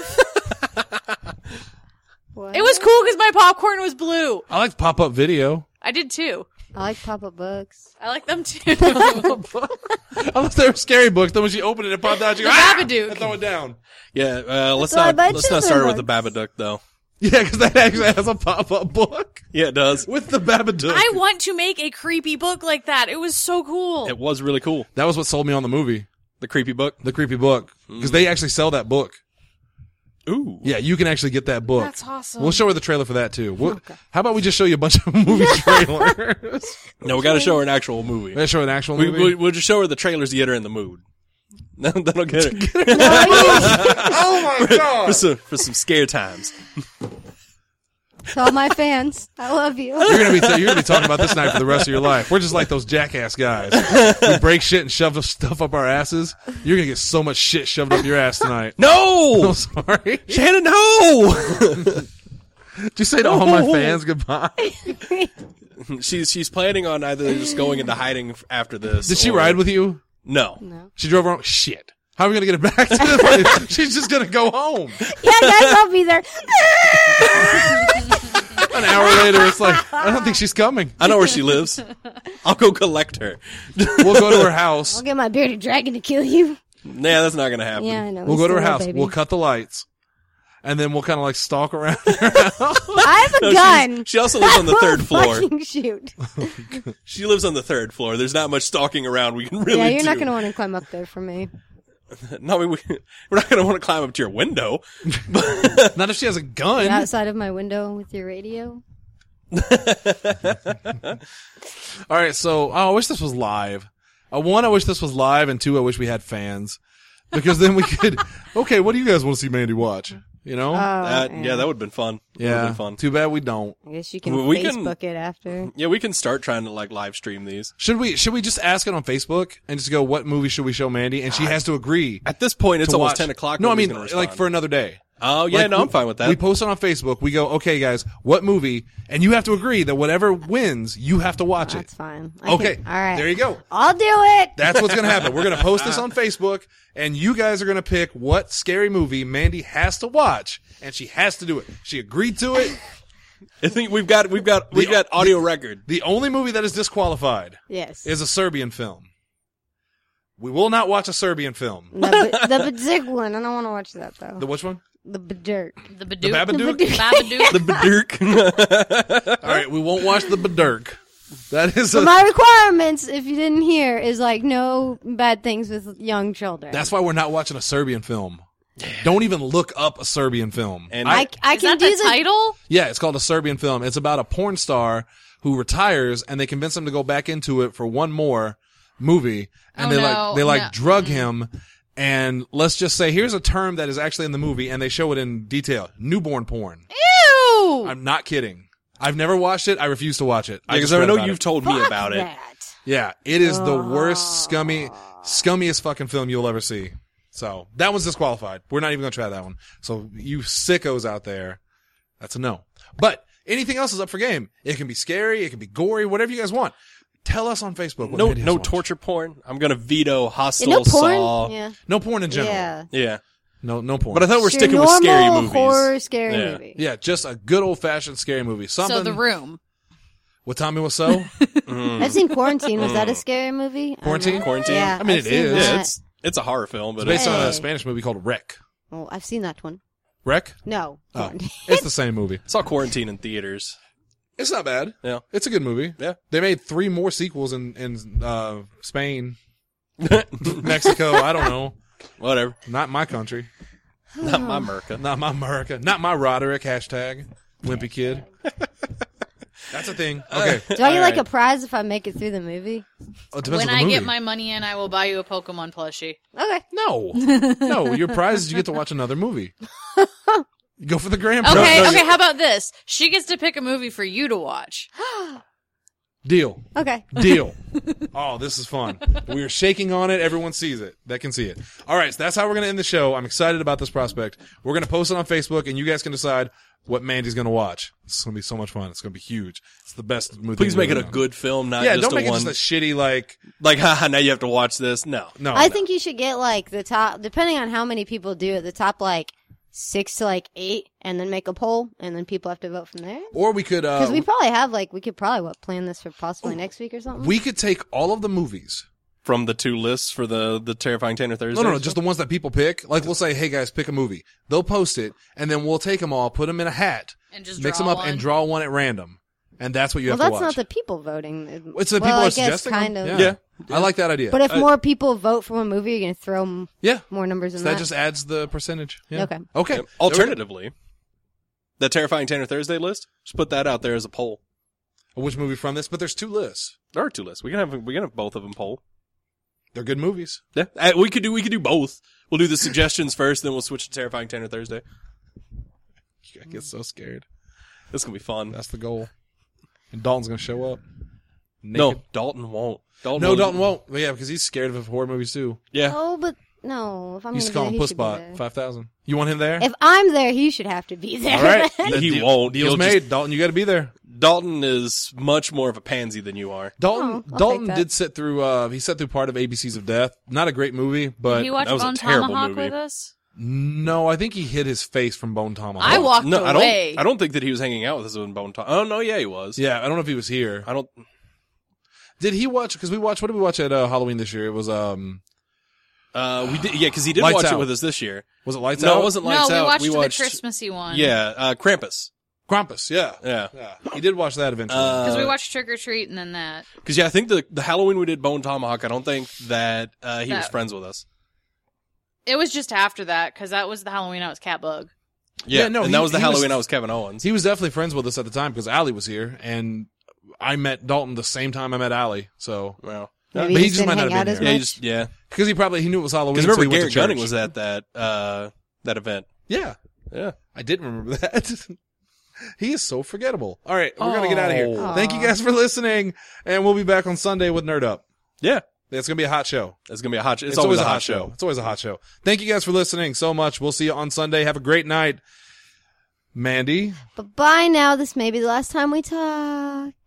What? It was cool because my popcorn was blue. I like pop-up video. I did too. I like pop-up books. I like them too. I thought they were scary books. Then when she opened it, it popped out. She The goes, "Ah!" Babadook. And throw it down. Yeah, let's So I not bet let's not children start with the books. Babadook though. Yeah, because that actually has a pop-up book Yeah, it does. with the Babadook. I want to make a creepy book like that. It was so cool. It was really cool. That was what sold me on the movie, The creepy book. the creepy book, because they actually sell that book. Ooh. Yeah, you can actually get that book. That's awesome. We'll show her the trailer for that too. How about we just show you a bunch of movie trailers? No, we got to show her an actual movie. Let's show her an actual movie. We'll just show her the trailers to get her in the mood. That'll get her Oh my god! for some scare times. To all my fans, I love you. You're gonna be talking about this night for the rest of your life. We're just like those jackass guys. We break shit and shove stuff up our asses. You're gonna get so much shit shoved up your ass tonight. No, I'm sorry. Shannon, no. Did you say to all my fans goodbye? She's planning on either just going into hiding after this. Did she or- ride with you? No. No. She drove around. Shit. How are we gonna get it back to the place? She's just gonna go home. Yeah, guys, I'll be there. An hour later, it's like, I don't think she's coming. I know where she lives. I'll go collect her. We'll go to her house. I'll get my bearded dragon to kill you. Nah, that's not gonna happen. Yeah, I know. We'll he's go to her still a house. baby. We'll cut the lights. And then we'll kind of like stalk around. I have a No, gun. she also lives on the third floor. Fucking shoot. She lives on the third floor. There's not much stalking around we can really Yeah, you're do. not going to want to climb up there for me. No, we're not going to want to climb up to your window. Not if she has a gun. You're outside of my window with your radio. All right, so I wish this was live. One, I wish this was live, and two, I wish we had fans, because then we could. Okay, what do you guys want to see Mandy watch? You know, Yeah, that would have been fun. Would have yeah. been fun. Too bad we don't. I guess you can We can- Facebook it after. Yeah, we can start trying to like live stream these. Should we just ask it on Facebook and just go, what movie should we show Mandy? And she has to agree. At this point, it's to almost watch. 10 o'clock. No, I Nobody's mean gonna like respond. for another day. Oh yeah, Like, no, I'm fine with that. We post it on Facebook. We go, okay, guys, what movie? And you have to agree that whatever wins, you have to watch it. That's fine. I Okay, can- all right. there you go. I'll do it. That's what's going to happen. We're going to post this on Facebook, and you guys are going to pick what scary movie Mandy has to watch, and she has to do it. She agreed to it. I think we've got audio record. The only movie that is disqualified Yes. is a Serbian film. We will not watch a Serbian film. The Badzig one. I don't want to watch that, though. The which one? The Bdirk. The The Badook. Babadook? Babadook. The Badirk. All right, we won't watch the Badirk. That is So my requirements, if you didn't hear, is like no bad things with young children. That's why we're not watching a Serbian film. Don't even look up a Serbian film. And I Is can that do the title? Yeah, it's called a Serbian film. It's about a porn star who retires, and they convince him to go back into it for one more movie, and Oh, they no. drug him. And let's just say, here's a term that is actually in the movie, and they show it in detail: newborn porn. Ew! I'm not kidding. I've never watched it. I refuse to watch it. Because just I read know about you've it. told me Fuck about it. that. Yeah, it is the worst, scummiest fucking film you'll ever see. So that one's disqualified. We're not even going to try that one. So you sickos out there, that's a no. But anything else is up for game. It can be scary. It can be gory. Whatever you guys want. Tell us on Facebook. What No, videos no you watch. torture porn. I'm gonna veto Hostel, No porn. Saw. Yeah. No porn in general. Yeah. Yeah. No porn. But I thought we're It's your sticking with scary normal movies. horror scary Yeah. movie. yeah, just a good old fashioned scary movie. Something So The Room. with Tommy Wiseau. I've seen Quarantine. Was that a scary movie? I don't Quarantine? know. Quarantine? Yeah, I mean, I've it seen is. Yeah, that. it's a horror film, but Based on a Hey. Spanish movie called Wreck. Oh, I've seen that one. Wreck? No. Oh, Quarantine. it's the same movie. I saw Quarantine in theaters. It's not bad. Yeah. It's a good movie. Yeah. They made 3 more sequels in Spain, Mexico. I don't know. Whatever. Not my country. Not my America. Not my America. Not my Roderick. Hashtag Wimpy Kid. That's a thing. Okay. Do I get like Alright. a prize if I make it through the movie? Oh, it depends When on the I movie. get my money in, I will buy you a Pokemon plushie. Okay. No. No. Your prize is you get to watch another movie. You go for the grand prize. Okay, no, okay, how about this? She gets to pick a movie for you to watch. Deal. Okay. Deal. Oh, this is fun. We are shaking on it. Everyone sees it. That can see it. All right, so that's how we're going to end the show. I'm excited about this prospect. We're going to post it on Facebook, and you guys can decide what Mandy's going to watch. It's going to be so much fun. It's going to be huge. It's the best movie. Please make it a ever done. good film, not Yeah, just don't make a one. it just a shitty, like, Like, haha, now you have to watch this. No. no. I no. think you should get like the top, depending on how many people do it, the top like 6 to like 8, and then make a poll, and then people have to vote from there. Or we could, Because we probably have like, we could probably plan this for possibly next week or something. we could take all of the movies. From the 2 lists for the Terrifying Tanner Thursday. No, just the ones that people pick. Like, we'll say, hey guys, pick a movie. They'll post it, and then we'll take them all, put them in a hat, And just mix draw them up, one. and draw one at random. And that's what you well, have to that's watch. not the people voting. It's the well, people I are guess suggesting kind them. of. Yeah. I like that idea. But if more people vote for a movie, you're going to throw yeah. more numbers in So that. that just adds the percentage. Yeah. Okay. Okay. Yep. Alternatively, the Terrifying Tanner Thursday list, just put that out there as a poll. Which movie from this? But there's 2 lists. There are 2 lists. We can have both of them poll. They're good movies. Yeah, we could do both. We'll do the suggestions first, then we'll switch to Terrifying Tanner Thursday. I get so scared. This is gonna be fun. That's the goal. And Dalton's gonna show up. No, Naked. Dalton won't. No, Dalton won't. Well, yeah, because he's scared of horror movies too. Yeah, Oh, but no. If I'm You going used to to call be him there, he Puss should be Bot there. 5,000. You want him there? If I'm there, he should have to be there. All right. He Deal- won't. Deal's He'll made. just- Dalton, you got to be there. Dalton is much more of a pansy than you are. Dalton I'll Dalton take that. did sit through. He sat through part of ABCs of Death. Not a great movie, but Did you watch that was a Bone terrible Tomahawk movie. with us? no, I think he hit his face from Bone Tomahawk. I walked No, away. I don't think that he was hanging out with us in Bone Tom. Oh no, yeah, he was. Yeah, I don't know if he was here. I don't. Did he watch? Because we watched. What did we watch at Halloween this year? It was We did. Yeah, because he did Lights watch Out. it with us this year. Was it Lights No, Out? it wasn't Lights no, Out. we watched the Christmassy one. Yeah, Krampus. Krampus. Yeah. Yeah. Yeah. He did watch that eventually. Because we watched Trick or Treat and then that. Because I think the Halloween we did Bone Tomahawk. I don't think that he was That- friends with us. It was just after that, because that was the Halloween I was Catbug. Yeah, Yeah, no, and he- that was the he was- Halloween I was Kevin Owens. He was definitely friends with us at the time because Allie was here, and I met Dalton the same time I met Allie. So Well, Maybe But he he just just might didn't not hang have out been as here. yeah, much. yeah. because he knew it was Halloween. Because so he remember went Garrett to Gunning church. was at that event. Yeah, Yeah. I did remember that. He is so forgettable. All right, we're gonna get out of here. Oh. Thank you guys for listening, and we'll be back on Sunday with Nerd Up. Yeah. It's gonna be a hot show. It's gonna be a hot show. It's always a hot show. It's always a hot show. Thank you guys for listening so much. We'll see you on Sunday. Have a great night, Mandy. But bye now. This may be the last time we talk.